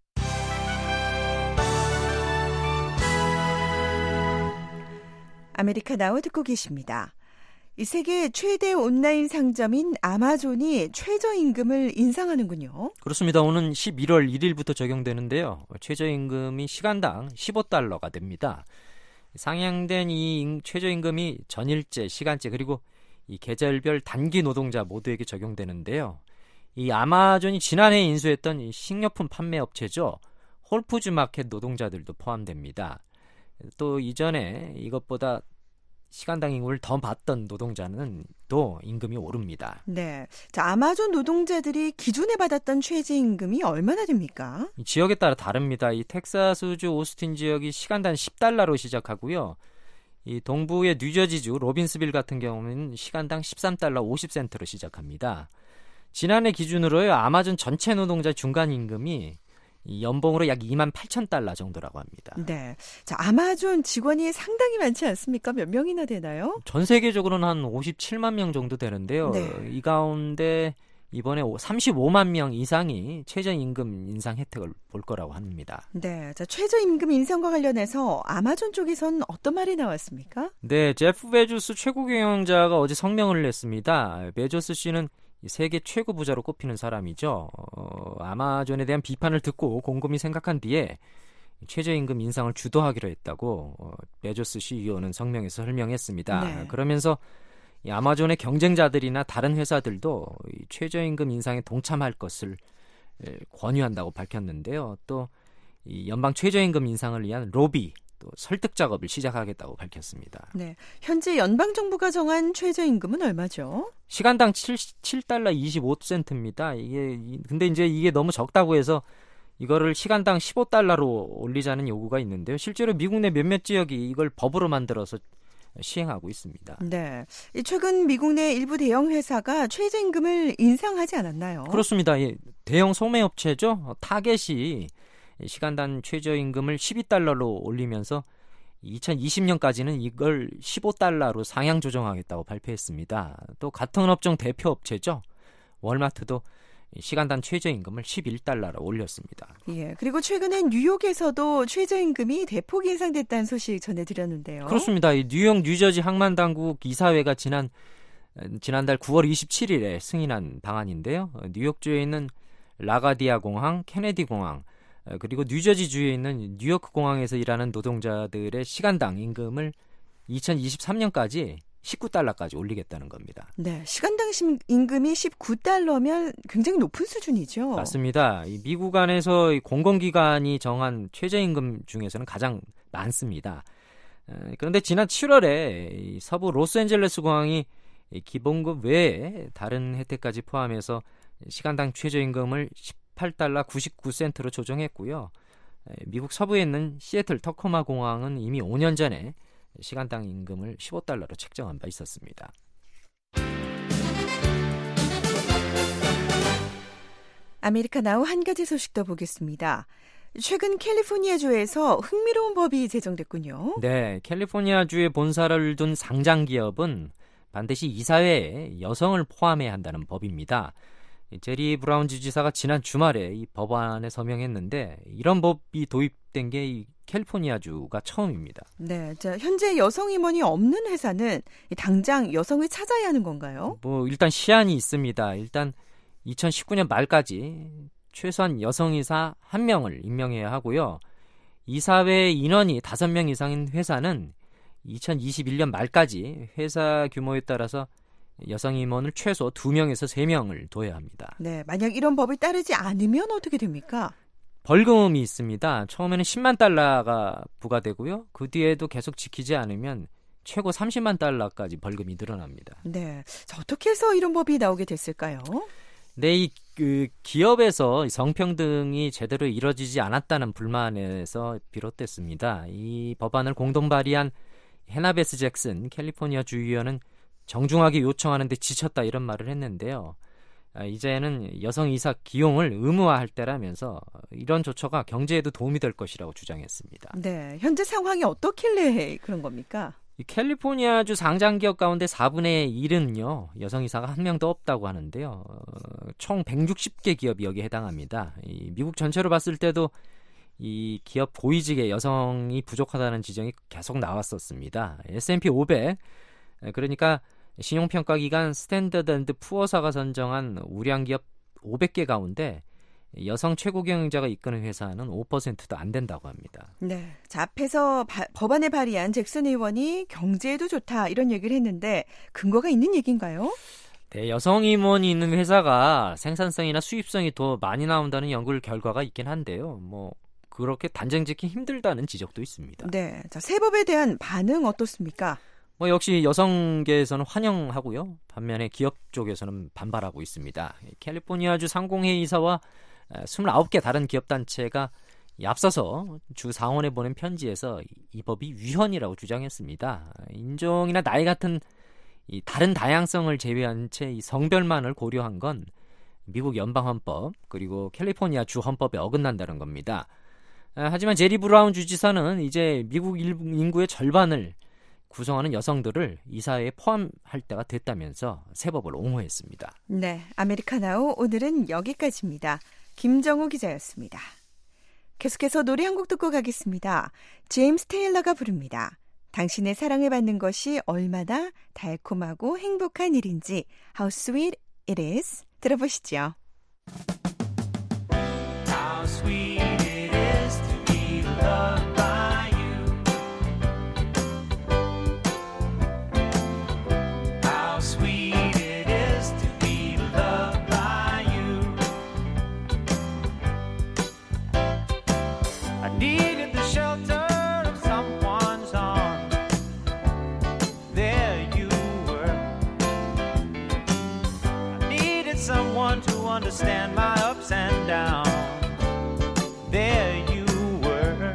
아메리카 나우 듣고 계십니다. 이 세계 최대 온라인 상점인 아마존이 최저임금을 인상하는군요. 그렇습니다. 오는 11월 1일부터 적용되는데요. 최저임금이 시간당 15달러가 됩니다. 상향된 이 최저임금이 전일제, 시간제 그리고 이 계절별 단기 노동자 모두에게 적용되는데요. 이 아마존이 지난해 인수했던 이 식료품 판매 업체죠. 홀푸즈 마켓 노동자들도 포함됩니다. 또 이전에 이것보다 시간당 임금을 더 받던 노동자는 또 임금이 오릅니다. 네, 자, 아마존 노동자들이 기존에 받았던 최저임금이 얼마나 됩니까? 지역에 따라 다릅니다. 이 텍사스주 오스틴 지역이 시간당 10달러로 시작하고요. 이 동부의 뉴저지주 로빈스빌 같은 경우는 시간당 13달러 50센트로 시작합니다. 지난해 기준으로요. 아마존 전체 노동자 중간 임금이 이 연봉으로 약 28,000달러 정도라고 합니다. 네, 자, 아마존 직원이 상당히 많지 않습니까? 몇 명이나 되나요? 전 세계적으로는 한 57만 명 정도 되는데요. 네. 이 가운데 이번에 35만 명 이상이 최저임금 인상 혜택을 볼 거라고 합니다. 네, 자, 최저임금 인상과 관련해서 아마존 쪽에서는 어떤 말이 나왔습니까? 네, 제프 베조스 최고 경영자가 어제 성명을 냈습니다. 베조스 씨는 세계 최고 부자로 꼽히는 사람이죠. 아마존에 대한 비판을 듣고 곰곰이 생각한 뒤에 최저임금 인상을 주도하기로 했다고 베조스 CEO는 성명에서 설명했습니다. 네. 그러면서 이 아마존의 경쟁자들이나 다른 회사들도 이 최저임금 인상에 동참할 것을 권유한다고 밝혔는데요. 또 이 연방 최저임금 인상을 위한 로비, 또 설득 작업을 시작하겠다고 밝혔습니다. 네, 현재 연방 정부가 정한 최저임금은 얼마죠? 시간당 7달러 25센트입니다. 근데 이제 이게 너무 적다고 해서 이거를 시간당 15달러로 올리자는 요구가 있는데요. 실제로 미국 내 몇몇 지역이 이걸 법으로 만들어서 시행하고 있습니다. 네, 최근 미국 내 일부 대형 회사가 최저임금을 인상하지 않았나요? 그렇습니다. 대형 소매업체죠. 타겟이 시간당 최저임금을 12달러로 올리면서 2020년까지는 이걸 15달러로 상향 조정하겠다고 발표했습니다. 또 같은 업종 대표 업체죠. 월마트도 시간당 최저임금을 11달러로 올렸습니다. 예, 그리고 최근엔 뉴욕에서도 최저임금이 대폭 인상됐다는 소식 전해드렸는데요. 그렇습니다. 이 뉴욕 뉴저지 항만당국 이사회가 지난달 9월 27일에 승인한 방안인데요. 뉴욕주에 있는 라가디아 공항, 케네디 공항, 그리고 뉴저지주에 있는 뉴요크 공항에서 일하는 노동자들의 시간당 임금을 2023년까지 19달러까지 올리겠다는 겁니다. 네, 시간당 임금이 19달러면 굉장히 높은 수준이죠. 맞습니다. 이 미국 안에서 공공기관이 정한 최저임금 중에서는 가장 많습니다. 그런데 지난 7월에 이 서부 로스앤젤레스 공항이 기본급 외에 다른 혜택까지 포함해서 시간당 최저임금을 18달러 99센트로 조정했고요. 미국 서부에 있는 시애틀 터코마 공항은 이미 5년 전에 시간당 임금을 15달러로 책정한 바 있었습니다. 아메리카 나우 한 가지 소식 더 보겠습니다. 최근 캘리포니아주에서 흥미로운 법이 제정됐군요. 네, 캘리포니아주에 본사를 둔 상장 기업은 반드시 이사회에 여성을 포함해야 한다는 법입니다. 제리 브라운 주지사가 지난 주말에 이 법안에 서명했는데 이런 법이 도입된 게 이 캘리포니아주가 처음입니다. 네, 자, 현재 여성 임원이 없는 회사는 당장 여성을 찾아야 하는 건가요? 일단 시한이 있습니다. 일단 2019년 말까지 최소한 여성이사 1명을 임명해야 하고요. 이사회 인원이 5명 이상인 회사는 2021년 말까지 회사 규모에 따라서 여성 임원을 최소 2명에서 3명을 둬야 합니다. 네, 만약 이런 법을 따르지 않으면 어떻게 됩니까? 벌금이 있습니다. 처음에는 10만 달러가 부과되고요. 그 뒤에도 계속 지키지 않으면 최고 30만 달러까지 벌금이 늘어납니다. 네, 자, 어떻게 해서 이런 법이 나오게 됐을까요? 네, 기업에서 성평등이 제대로 이루어지지 않았다는 불만에서 비롯됐습니다. 이 법안을 공동 발의한 헤나베스 잭슨 캘리포니아 주의원은 정중하게 요청하는데 지쳤다 이런 말을 했는데요. 이제는 여성 이사 기용을 의무화할 때라면서 이런 조처가 경제에도 도움이 될 것이라고 주장했습니다. 네, 현재 상황이 어떻길래 그런 겁니까? 이 캘리포니아주 상장기업 가운데 4분의 1은요 여성 이사가 한 명도 없다고 하는데요. 총 160개 기업이 여기에 해당합니다. 미국 전체로 봤을 때도 이 기업 고위직에 여성이 부족하다는 지적이 계속 나왔었습니다. S&P 500, 그러니까 신용평가기관 스탠더드 앤드 푸어사가 선정한 우량 기업 500개 가운데 여성 최고 경영자가 이끄는 회사는 5%도 안 된다고 합니다. 네, 자, 앞에서 법안을 발의한 잭슨 의원이 경제에도 좋다 이런 얘기를 했는데 근거가 있는 얘기인가요? 네, 여성 임원이 있는 회사가 생산성이나 수입성이 더 많이 나온다는 연구 결과가 있긴 한데요. 뭐 그렇게 단정 짓기 힘들다는 지적도 있습니다. 네, 자, 새 법에 대한 반응 어떻습니까? 뭐 역시 여성계에서는 환영하고요. 반면에 기업 쪽에서는 반발하고 있습니다. 캘리포니아주 상공회의사와 29개 다른 기업단체가 앞서서 주 상원에 보낸 편지에서 이 법이 위헌이라고 주장했습니다. 인종이나 나이 같은 이 다른 다양성을 제외한 채 이 성별만을 고려한 건 미국 연방헌법 그리고 캘리포니아 주 헌법에 어긋난다는 겁니다. 하지만 제리 브라운 주지사는 이제 미국 인구의 절반을 구성하는 여성들을 이사회에 포함할 때가 됐다면서 새 법을 옹호했습니다. 네, 아메리카나우 오늘은 여기까지입니다. 김정우 기자였습니다. 계속해서 노래 한 곡 듣고 가겠습니다. 제임스 테일러가 부릅니다. 당신의 사랑을 받는 것이 얼마나 달콤하고 행복한 일인지 How sweet it is. 들어보시죠. How sweet it is to be loved by you. How sweet it is to be loved by you. I needed the shelter of someone's arms. There you were. I needed someone to understand my ups and downs. There you were,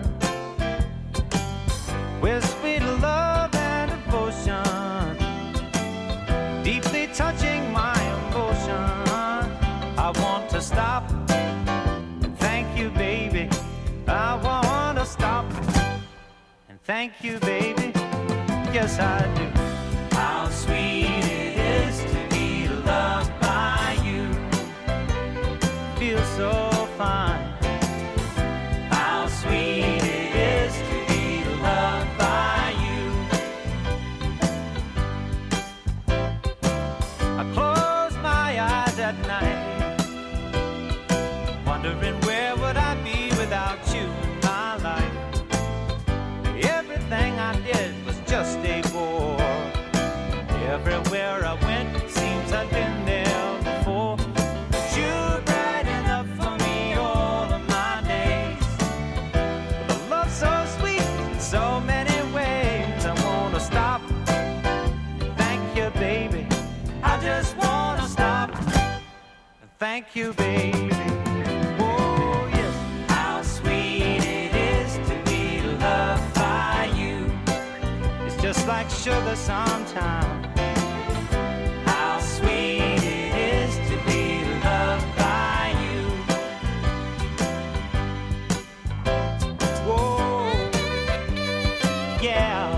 with sweet love and devotion, deeply touching my emotion. I want to stop and thank you, baby. I want to stop and thank you, baby. Yes, I do. How sweet it is to be loved by you. Feels so fine. How sweet it is to be loved by you. I close my eyes at night, wondering where would I be without you in my life. Everything I did was just a bore. Everywhere I went, it seems I'd been there before. You'd brighten up for me all of my days. With a love so sweet in so many ways. I wanna stop and thank you, baby. I just wanna stop and thank you, baby. Oh yes, how sweet it is to be loved by you. It's just like sugar sometimes. How sweet it is to be loved by you. Whoa, yeah.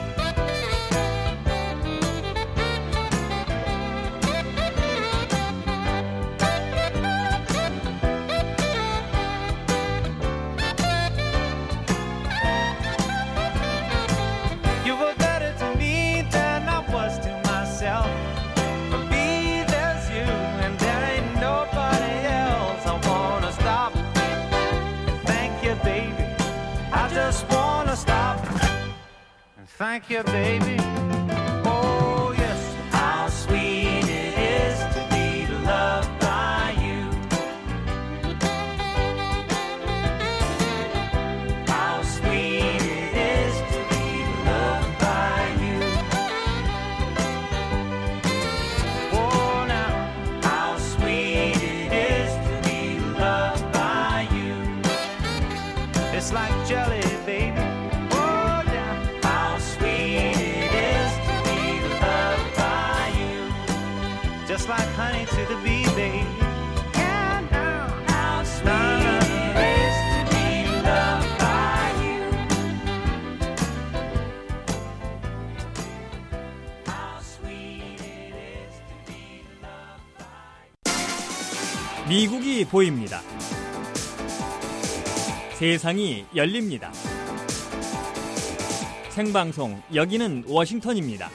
You were better to me than I was to myself. For me, there's you, and there ain't nobody else. I wanna stop and thank you, baby. I just wanna stop and thank you, baby. Oh yes, how sweet it is to be loved by you. 미국이 보입니다. 세상이 열립니다. 생방송 여기는 워싱턴입니다.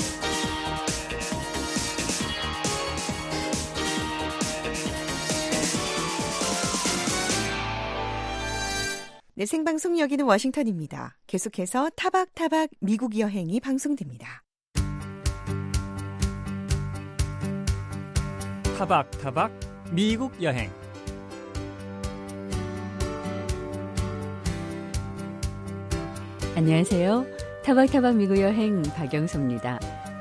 네, 생방송 여기는 워싱턴입니다. 계속해서 타박타박 미국 여행이 방송됩니다. 타박타박 미국 여행. 안녕하세요. 타박타박 미국 여행 박영수입니다.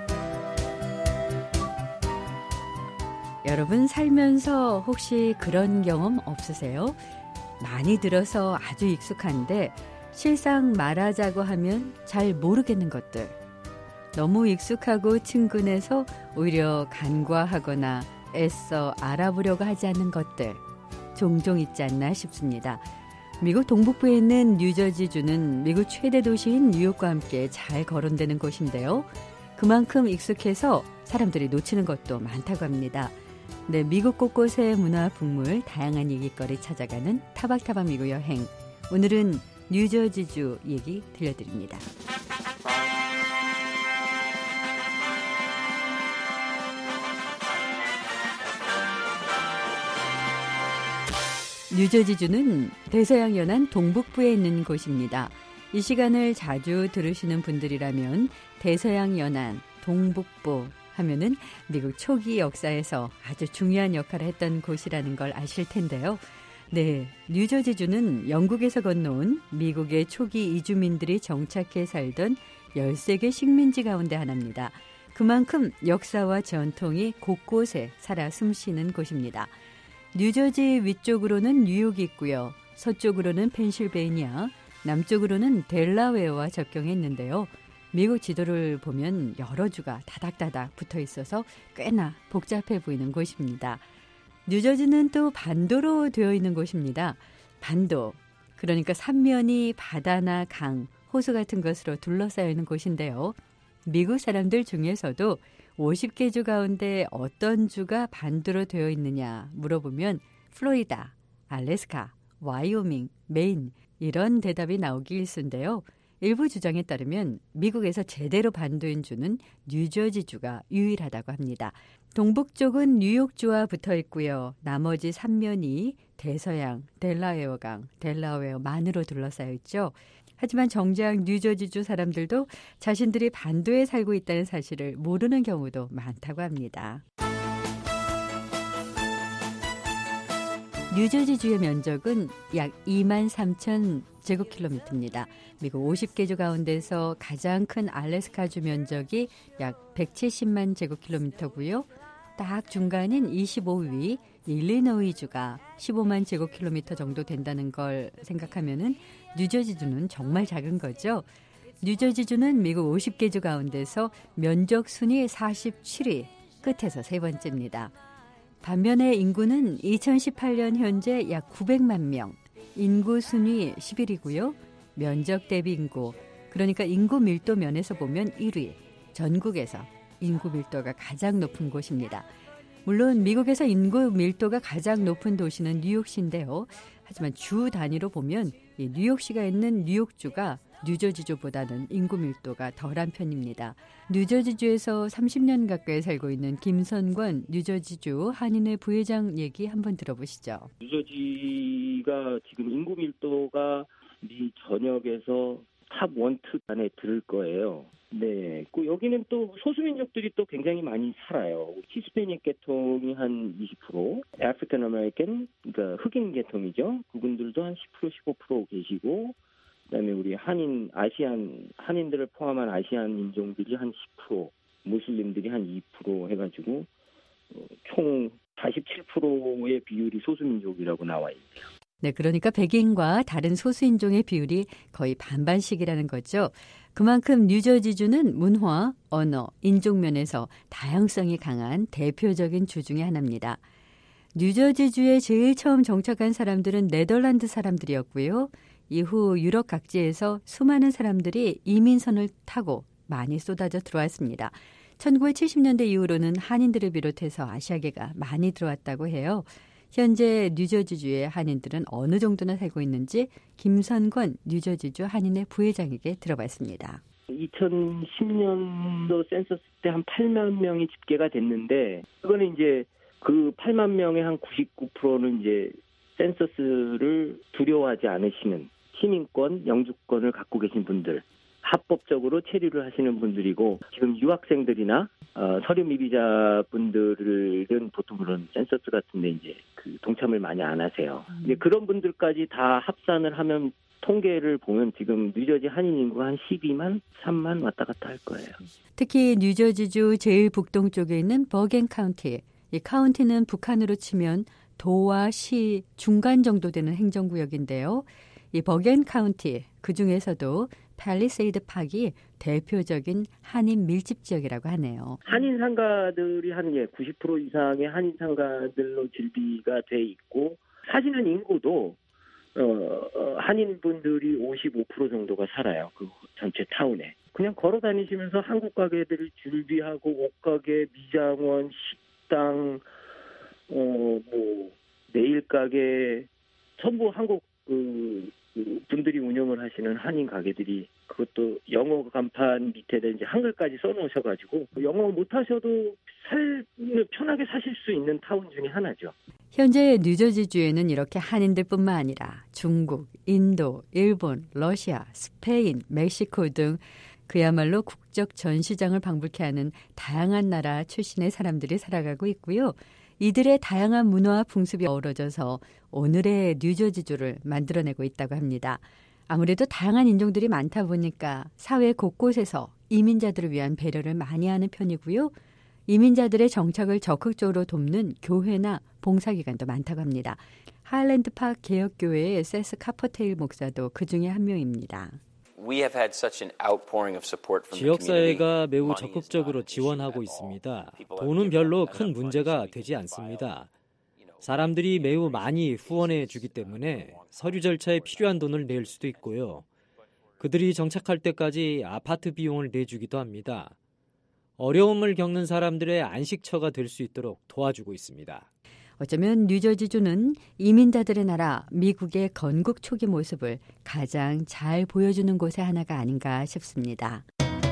여러분 살면서 혹시 그런 경험 없으세요? 많이 들어서 아주 익숙한데 실상 말하자고 하면 잘 모르겠는 것들. 너무 익숙하고 친근해서 오히려 간과하거나 애써 알아보려고 하지 않는 것들. 종종 있지 않나 싶습니다. 미국 동북부에 있는 뉴저지주는 미국 최대 도시인 뉴욕과 함께 잘 거론되는 곳인데요. 그만큼 익숙해서 사람들이 놓치는 것도 많다고 합니다. 네, 미국 곳곳의 문화, 풍물, 다양한 얘기거리 찾아가는 타박타박 미국 여행. 오늘은 뉴저지주 얘기 들려드립니다. 뉴저지주는 대서양 연안 동북부에 있는 곳입니다. 이 시간을 자주 들으시는 분들이라면 대서양 연안 동북부 하면은 미국 초기 역사에서 아주 중요한 역할을 했던 곳이라는 걸 아실 텐데요. 네, 뉴저지주는 영국에서 건너온 미국의 초기 이주민들이 정착해 살던 13개 식민지 가운데 하나입니다. 그만큼 역사와 전통이 곳곳에 살아 숨쉬는 곳입니다. 뉴저지 위쪽으로는 뉴욕이 있고요. 서쪽으로는 펜실베이니아, 남쪽으로는 델라웨어와 접경해 있는데요. 미국 지도를 보면 여러 주가 다닥다닥 붙어 있어서 꽤나 복잡해 보이는 곳입니다. 뉴저지는 또 반도로 되어 있는 곳입니다. 반도, 그러니까 삼면이 바다나 강, 호수 같은 것으로 둘러싸여 있는 곳인데요. 미국 사람들 중에서도 50개 주 가운데 어떤 주가 반도로 되어 있느냐 물어보면 플로리다, 알래스카, 와이오밍, 메인 이런 대답이 나오기 일쑤인데요. 일부 주장에 따르면 미국에서 제대로 반도인 주는 뉴저지주가 유일하다고 합니다. 동북쪽은 뉴욕주와 붙어 있고요. 나머지 3면이 대서양, 델라웨어강, 델라웨어만으로 둘러싸여 있죠. 하지만 정작 뉴저지주 사람들도 자신들이 반도에 살고 있다는 사실을 모르는 경우도 많다고 합니다. 뉴저지주의 면적은 약 23,000 제곱킬로미터입니다. 미국 50개 주 가운데서 가장 큰 알래스카주 면적이 약 170만 제곱킬로미터고요. 딱 중간인 25위 일리노이주가 15만 제곱킬로미터 정도 된다는 걸 생각하면은 뉴저지주는 정말 작은 거죠. 뉴저지주는 미국 50개 주 가운데서 면적 순위 47위, 끝에서 세 번째입니다. 반면에 인구는 2018년 현재 약 900만 명, 인구 순위 11위고요. 면적 대비 인구, 그러니까 인구 밀도 면에서 보면 1위, 전국에서 인구 밀도가 가장 높은 곳입니다. 물론 미국에서 인구 밀도가 가장 높은 도시는 뉴욕시인데요. 하지만 주 단위로 보면 이 뉴욕시가 있는 뉴욕주가 뉴저지주보다는 인구 밀도가 덜한 편입니다. 뉴저지주에서 30년 가까이 살고 있는 김선권 뉴저지주 한인회 부회장 얘기 한번 들어보시죠. 뉴저지가 지금 인구 밀도가 미 전역에서 탑 1, 2 안에 들을 거예요. 네, 여기는 또 소수민족들이 또 굉장히 많이 살아요. 히스패닉 계통이 한 20%, 아프리칸 아메리칸, 그러니까 흑인 계통이죠. 그분들도 한 10%, 15% 계시고, 그다음에 우리 한인들을 포함한 아시안 인종들이 한 10%, 무슬림들이 한 2% 해가지고 총 47%의 비율이 소수민족이라고 나와 있네요. 네, 그러니까 백인과 다른 소수인종의 비율이 거의 반반씩이라는 거죠. 그만큼 뉴저지주는 문화, 언어, 인종 면에서 다양성이 강한 대표적인 주 중에 하나입니다. 뉴저지주에 제일 처음 정착한 사람들은 네덜란드 사람들이었고요. 이후 유럽 각지에서 수많은 사람들이 이민선을 타고 많이 쏟아져 들어왔습니다. 1970년대 이후로는 한인들을 비롯해서 아시아계가 많이 들어왔다고 해요. 현재 뉴저지주의 한인들은 어느 정도나 살고 있는지 김선권 뉴저지주 한인회 부회장에게 들어봤습니다. 2010년도 센서스 때 한 8만 명이 집계가 됐는데 그거는 이제 그 8만 명의 한 99%는 이제 센서스를 두려워하지 않으시는 시민권, 영주권을 갖고 계신 분들, 합법적으로 체류를 하시는 분들이고 지금 유학생들이나 서류 미비자 분들은 보통 그런 센서스 같은데 이제 그 동참을 많이 안 하세요. 이제 그런 분들까지 다 합산을 하면 통계를 보면 지금 뉴저지 한인 인구가 한 12만, 3만 왔다 갔다 할 거예요. 특히 뉴저지주 제일 북동쪽에 있는 버겐 카운티. 이 카운티는 북한으로 치면 도와 시 중간 정도 되는 행정구역인데요. 이 버겐 카운티, 그중에서도 팰리세이드 파크이 대표적인 한인 밀집 지역이라고 하네요. 한인 상가들이 한 90% 이상의 한인 상가들로 질비가 돼 있고 사실은 인구도 한인분들이 55% 정도가 살아요. 그 전체 타운에. 그냥 걸어 다니시면서 한국 가게들을 줄비하고 옷가게, 미장원, 식당, 네일 가게 전부 한국 분들이 운영을 하시는 한인 가게들이 그것도 영어 간판 밑에다 이제 한글까지 써놓으셔가지고 영어 못하셔도 편하게 사실 수 있는 타운 중에 하나죠. 현재 뉴저지주에는 이렇게 한인들뿐만 아니라 중국, 인도, 일본, 러시아, 스페인, 멕시코 등 그야말로 국적 전시장을 방불케 하는 다양한 나라 출신의 사람들이 살아가고 있고요. 이들의 다양한 문화와 풍습이 어우러져서 오늘의 뉴저지주를 만들어내고 있다고 합니다. 아무래도 다양한 인종들이 많다 보니까 사회 곳곳에서 이민자들을 위한 배려를 많이 하는 편이고요. 이민자들의 정착을 적극적으로 돕는 교회나 봉사기관도 많다고 합니다. 하일랜드 파크 개혁교회의 세스 카퍼테일 목사도 그중에 한 명입니다. 지역사회가 매우 적극적으로 지원하고 있습니다. 돈은 별로 큰 문제가 되지 않습니다. 사람들이 매우 많이 후원해 주기 때문에 서류 절차에 필요한 돈을 낼 수도 있고요. 그들이 정착할 때까지 아파트 비용을 내주기도 합니다. 어려움을 겪는 사람들의 안식처가 될 수 있도록 도와주고 있습니다. 어쩌면 뉴저지주는 이민자들의 나라 미국의 건국 초기 모습을 가장 잘 보여주는 곳의 하나가 아닌가 싶습니다.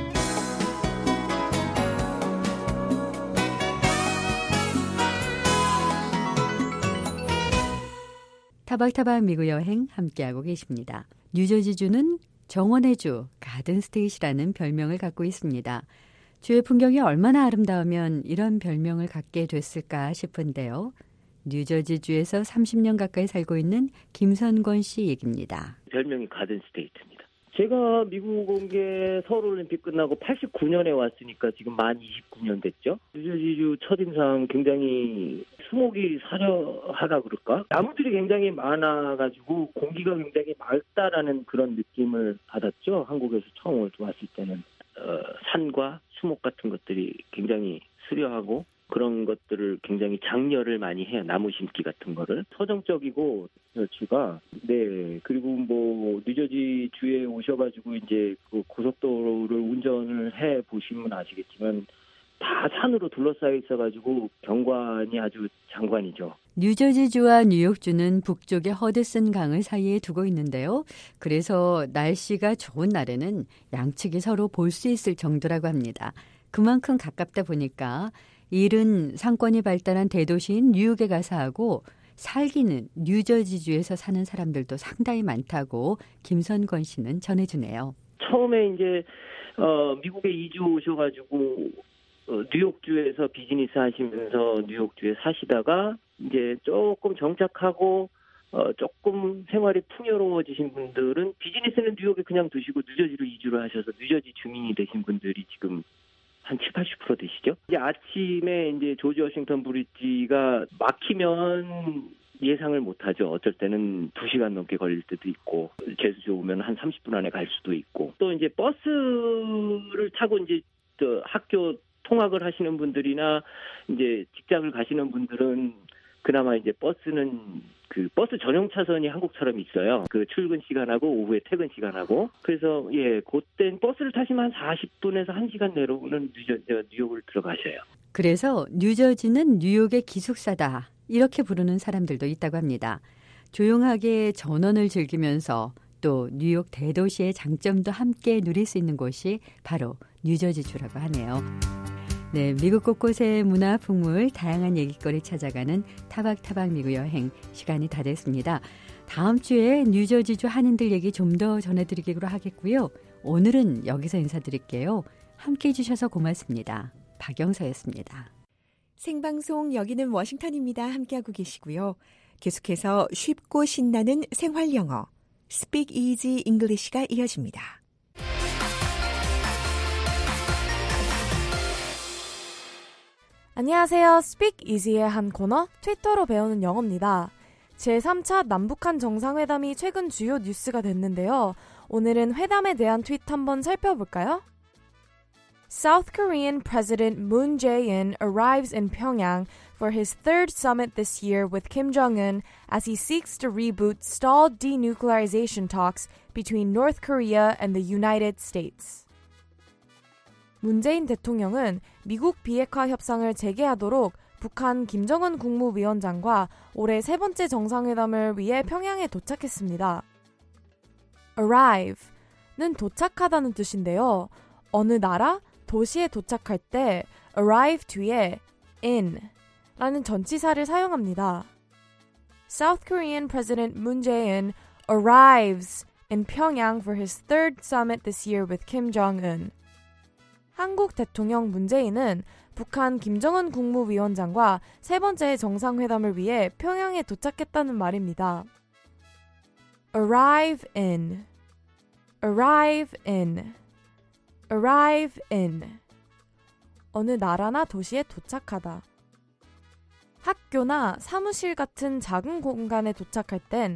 타박타박 미국 여행 함께하고 계십니다. 뉴저지주는 정원의 주, 가든스테이트라는 별명을 갖고 있습니다. 주의 풍경이 얼마나 아름다우면 이런 별명을 갖게 됐을까 싶은데요. 뉴저지주에서 30년 가까이 살고 있는 김선권 씨 얘기입니다. 별명이 가든스테이트입니다. 제가 미국 온 게 서울올림픽 끝나고 89년에 왔으니까 지금 만 29년 됐죠. 뉴저지주 첫인상 굉장히 수목이 사려하다 그럴까? 나무들이 굉장히 많아가지고 공기가 굉장히 맑다라는 그런 느낌을 받았죠. 한국에서 처음 왔을 때는 산과 수목 같은 것들이 굉장히 수려하고 그런 것들을 굉장히 장려를 많이 해요. 나무 심기 같은 거를. 서정적이고 주가 그리고 뉴저지 주에 오셔가지고 이제 그 고속도로를 운전을 해 보시면 아시겠지만 다 산으로 둘러싸여 있어가지고 경관이 아주 장관이죠. 뉴저지주와 뉴욕주는 북쪽의 허드슨 강을 사이에 두고 있는데요. 그래서 날씨가 좋은 날에는 양측이 서로 볼 수 있을 정도라고 합니다. 그만큼 가깝다 보니까 일은 상권이 발달한 대도시인 뉴욕에 가서 하고 살기는 뉴저지주에서 사는 사람들도 상당히 많다고 김선권 씨는 전해주네요. 처음에 이제 미국에 이주 오셔가지고 뉴욕주에서 비즈니스 하시면서 뉴욕주에 사시다가 이제 조금 정착하고 조금 생활이 풍요로워지신 분들은 비즈니스는 뉴욕에 그냥 두시고 뉴저지로 이주를 하셔서 뉴저지 주민이 되신 분들이 지금 한 70-80% 되시죠. 이제 아침에 이제 조지 워싱턴 브리지가 막히면 예상을 못하죠. 어쩔 때는 2시간 넘게 걸릴 때도 있고 제주도 오면 한 30분 안에 갈 수도 있고 또 이제 버스를 타고 이제 학교 통학을 하시는 분들이나 이제 직장을 가시는 분들은 그나마 이제 버스는 그 버스 전용 차선이 한국처럼 있어요. 그 출근 시간하고 오후에 퇴근 시간하고 그래서 그때 버스를 타시면 한 40분에서 1시간 내로는 뉴욕을 들어가셔요. 그래서 뉴저지는 뉴욕의 기숙사다 이렇게 부르는 사람들도 있다고 합니다. 조용하게 전원을 즐기면서 또 뉴욕 대도시의 장점도 함께 누릴 수 있는 곳이 바로 뉴저지주라고 하네요. 네, 미국 곳곳의 문화, 풍물, 다양한 얘기거리 찾아가는 타박타박 미국 여행 시간이 다 됐습니다. 다음 주에 뉴저지주 한인들 얘기 좀 더 전해드리기로 하겠고요. 오늘은 여기서 인사드릴게요. 함께해 주셔서 고맙습니다. 박영서였습니다. 생방송 여기는 워싱턴입니다. 함께하고 계시고요. 계속해서 쉽고 신나는 생활 영어 Speak Easy English가 이어집니다. 안녕하세요. Speak Easy의 한 코너 트위터로 배우는 영어입니다. 제3차 남북한 정상회담이 최근 주요 뉴스가 됐는데요. 오늘은 회담에 대한 트윗 한번 살펴볼까요? South Korean President Moon Jae-in arrives in Pyongyang for his third summit this year with Kim Jong-un as he seeks to reboot stalled denuclearization talks between North Korea and the United States. 문재인 대통령은 미국 비핵화 협상을 재개하도록 북한 김정은 국무위원장과 올해 세 번째 정상회담을 위해 평양에 도착했습니다. arrive는 도착하다는 뜻인데요. 어느 나라, 도시에 도착할 때 arrive 뒤에 in 라는 전치사를 사용합니다. South Korean President Moon Jae-in arrives in Pyongyang for his third summit this year with Kim Jong-un. 한국 대통령 문재인은 북한 김정은 국무위원장과 세 번째 정상회담을 위해 평양에 도착했다는 말입니다. arrive in, arrive in, arrive in. 어느 나라나 도시에 도착하다. 학교나 사무실 같은 작은 공간에 도착할 땐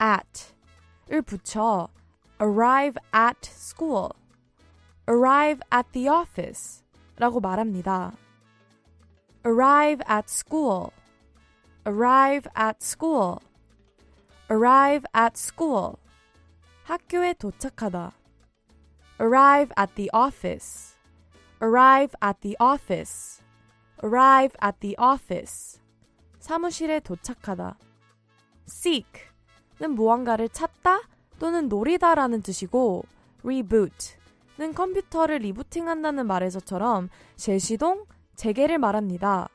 at을 붙여 arrive at school, arrive at the office 라고 말합니다. arrive at school, arrive at school, arrive at school. 학교에 도착하다. arrive at the office, arrive at the office, arrive at the office. 사무실에 도착하다. seek는 무언가를 찾다 또는 노리다라는 뜻이고 reboot는 컴퓨터를 리부팅한다는 말에서처럼 재시동, 재개를 말합니다.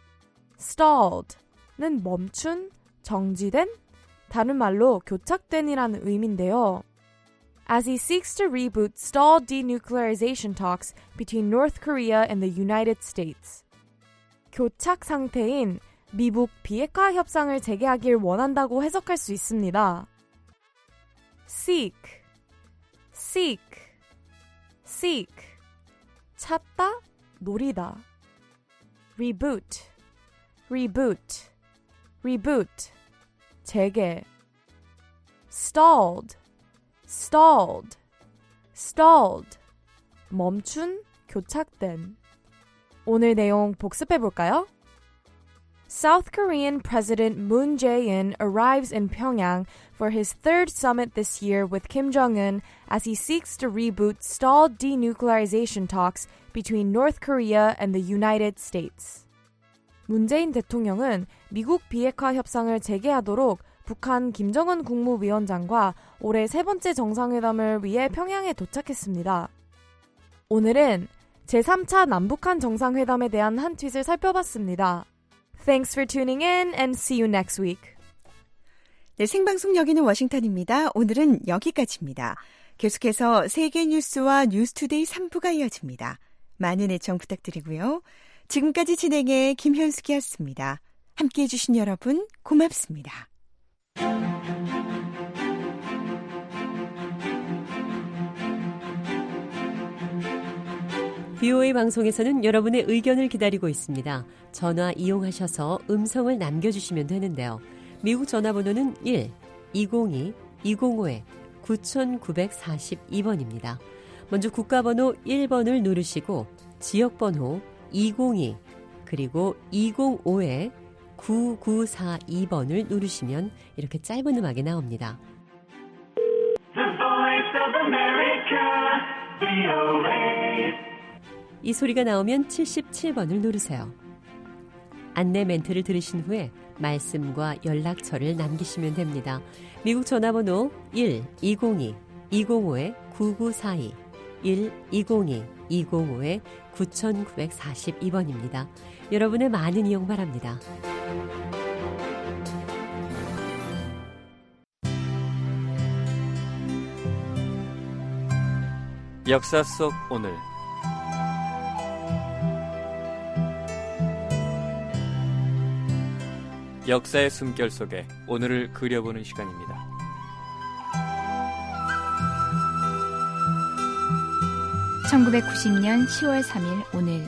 stalled는 멈춘, 정지된, 다른 말로 교착된이라는 의미인데요. As he seeks to reboot stalled denuclearization talks between North Korea and the United States. 교착 상태인 미북 비핵화 협상을 재개하길 원한다고 해석할 수 있습니다. seek, seek, seek. 찾다, 노리다. reboot, reboot, reboot. 재개. stalled, stalled, stalled. 멈춘, 교착된. 오늘 내용 복습해 볼까요? South Korean President Moon Jae-in arrives in Pyongyang for his third summit this year with Kim Jong-un as he seeks to reboot stalled denuclearization talks between North Korea and the United States. 문재인 대통령은 미국 비핵화 협상을 재개하도록 북한 김정은 국무위원장과 올해 세 번째 정상회담을 위해 평양에 도착했습니다. 오늘은 제3차 남북한 정상회담에 대한 한 트윗을 살펴봤습니다. Thanks for tuning in and see you next week. 네, 생방송 여기는 워싱턴입니다. 오늘은 여기까지입니다. 계속해서 세계 뉴스와 뉴스투데이 3부가 이어집니다. 많은 애청 부탁드리고요. 지금까지 진행의 김현숙이었습니다. 함께해 주신 여러분 고맙습니다. VOA 방송에서는 여러분의 의견을 기다리고 있습니다. 전화 이용하셔서 음성을 남겨주시면 되는데요. 미국 전화번호는 1-202-205-9942번입니다. 먼저 국가번호 1번을 누르시고 지역번호 202 그리고 205-9942번을 누르시면 이렇게 짧은 음악이 나옵니다. The Voice of America, VOA. 이 소리가 나오면 77번을 누르세요. 안내 멘트를 들으신 후에 말씀과 연락처를 남기시면 됩니다. 미국 전화번호 1-202-205-9942 1-202-205-9942번입니다. 여러분의 많은 이용 바랍니다. 역사 속 오늘 역사의 숨결 속에 오늘을 그려보는 시간입니다. (1990년 10월 3일) 오늘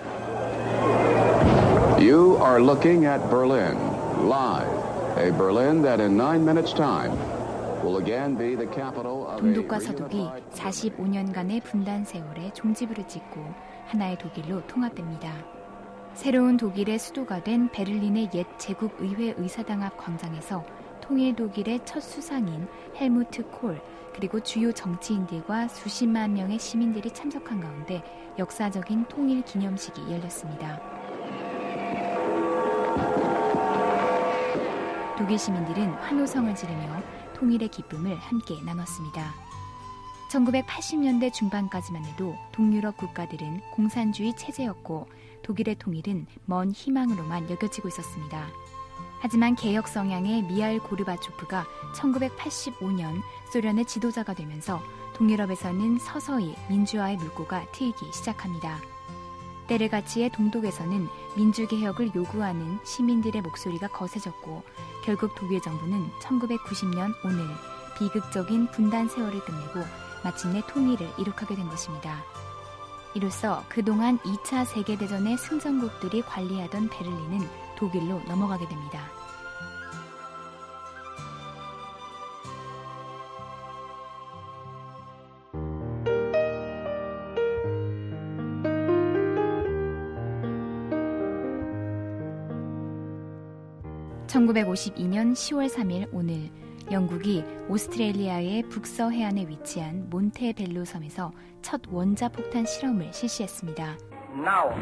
You are looking at Berlin, live. A Berlin that in 9 minutes time will again be the capital of 동독과 서독이 45년간의 분단 세월에 종지부를 찍고 하나의 독일로 통합됩니다. 새로운 독일의 수도가 된 베를린의 옛 제국의회 의사당 앞 광장에서 통일 독일의 첫 수상인 헬무트 콜 그리고 주요 정치인들과 수십만 명의 시민들이 참석한 가운데 역사적인 통일 기념식이 열렸습니다. 독일 시민들은 환호성을 지르며 통일의 기쁨을 함께 나눴습니다. 1980년대 중반까지만 해도 동유럽 국가들은 공산주의 체제였고 독일의 통일은 먼 희망으로만 여겨지고 있었습니다. 하지만 개혁 성향의 미하일 고르바초프가 1985년 소련의 지도자가 되면서 동유럽에서는 서서히 민주화의 물꼬가 트이기 시작합니다. 때를 같이의 동독에서는 민주개혁을 요구하는 시민들의 목소리가 거세졌고 결국 독일 정부는 1990년 오늘 비극적인 분단 세월을 끝내고 마침내 통일을 이룩하게 된 것입니다. 이로써 그동안 2차 세계대전의 승전국들이 관리하던 베를린은 독일로 넘어가게 됩니다. (1952년 10월 3일) 오늘 영국이 오스트레일리아의 북서 해안에 위치한 몬테벨로 섬에서 첫 원자폭탄 실험을 실시했습니다. Now.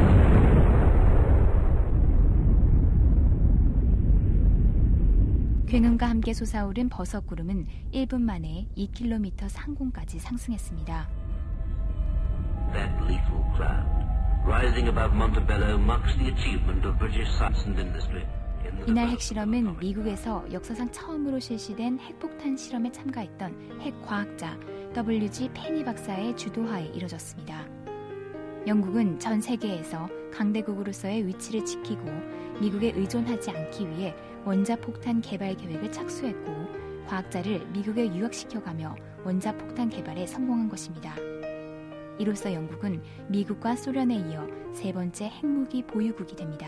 굉음과 함께 솟아오른 버섯구름은 1분 만에 2km 상공까지 상승했습니다. That lethal cloud rising above Montebello marks the achievement of British science and industry. 이날 핵실험은 미국에서 역사상 처음으로 실시된 핵폭탄 실험에 참가했던 핵과학자 W.G. 페니 박사의 주도하에 이뤄졌습니다. 영국은 전 세계에서 강대국으로서의 위치를 지키고 미국에 의존하지 않기 위해 원자폭탄 개발 계획을 착수했고 과학자를 미국에 유학시켜가며 원자폭탄 개발에 성공한 것입니다. 이로써 영국은 미국과 소련에 이어 세 번째 핵무기 보유국이 됩니다.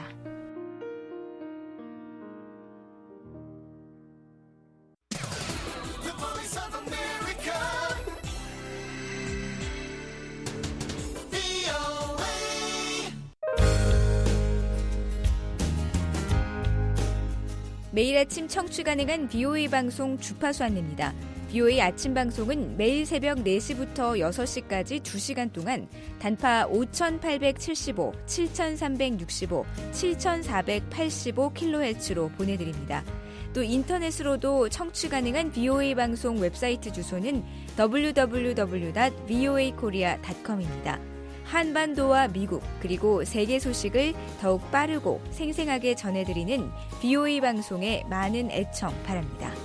매일 아침 청취 가능한 BOA 방송 주파수 안내입니다. BOA 아침 방송은 매일 새벽 4시부터 6시까지 2시간 동안 단파 5,875, 7,365, 7,485kHz로 보내드립니다. 또 인터넷으로도 청취 가능한 BOA 방송 웹사이트 주소는 www.voakorea.com입니다. 한반도와 미국 그리고 세계 소식을 더욱 빠르고 생생하게 전해드리는 BOA 방송에 많은 애청 바랍니다.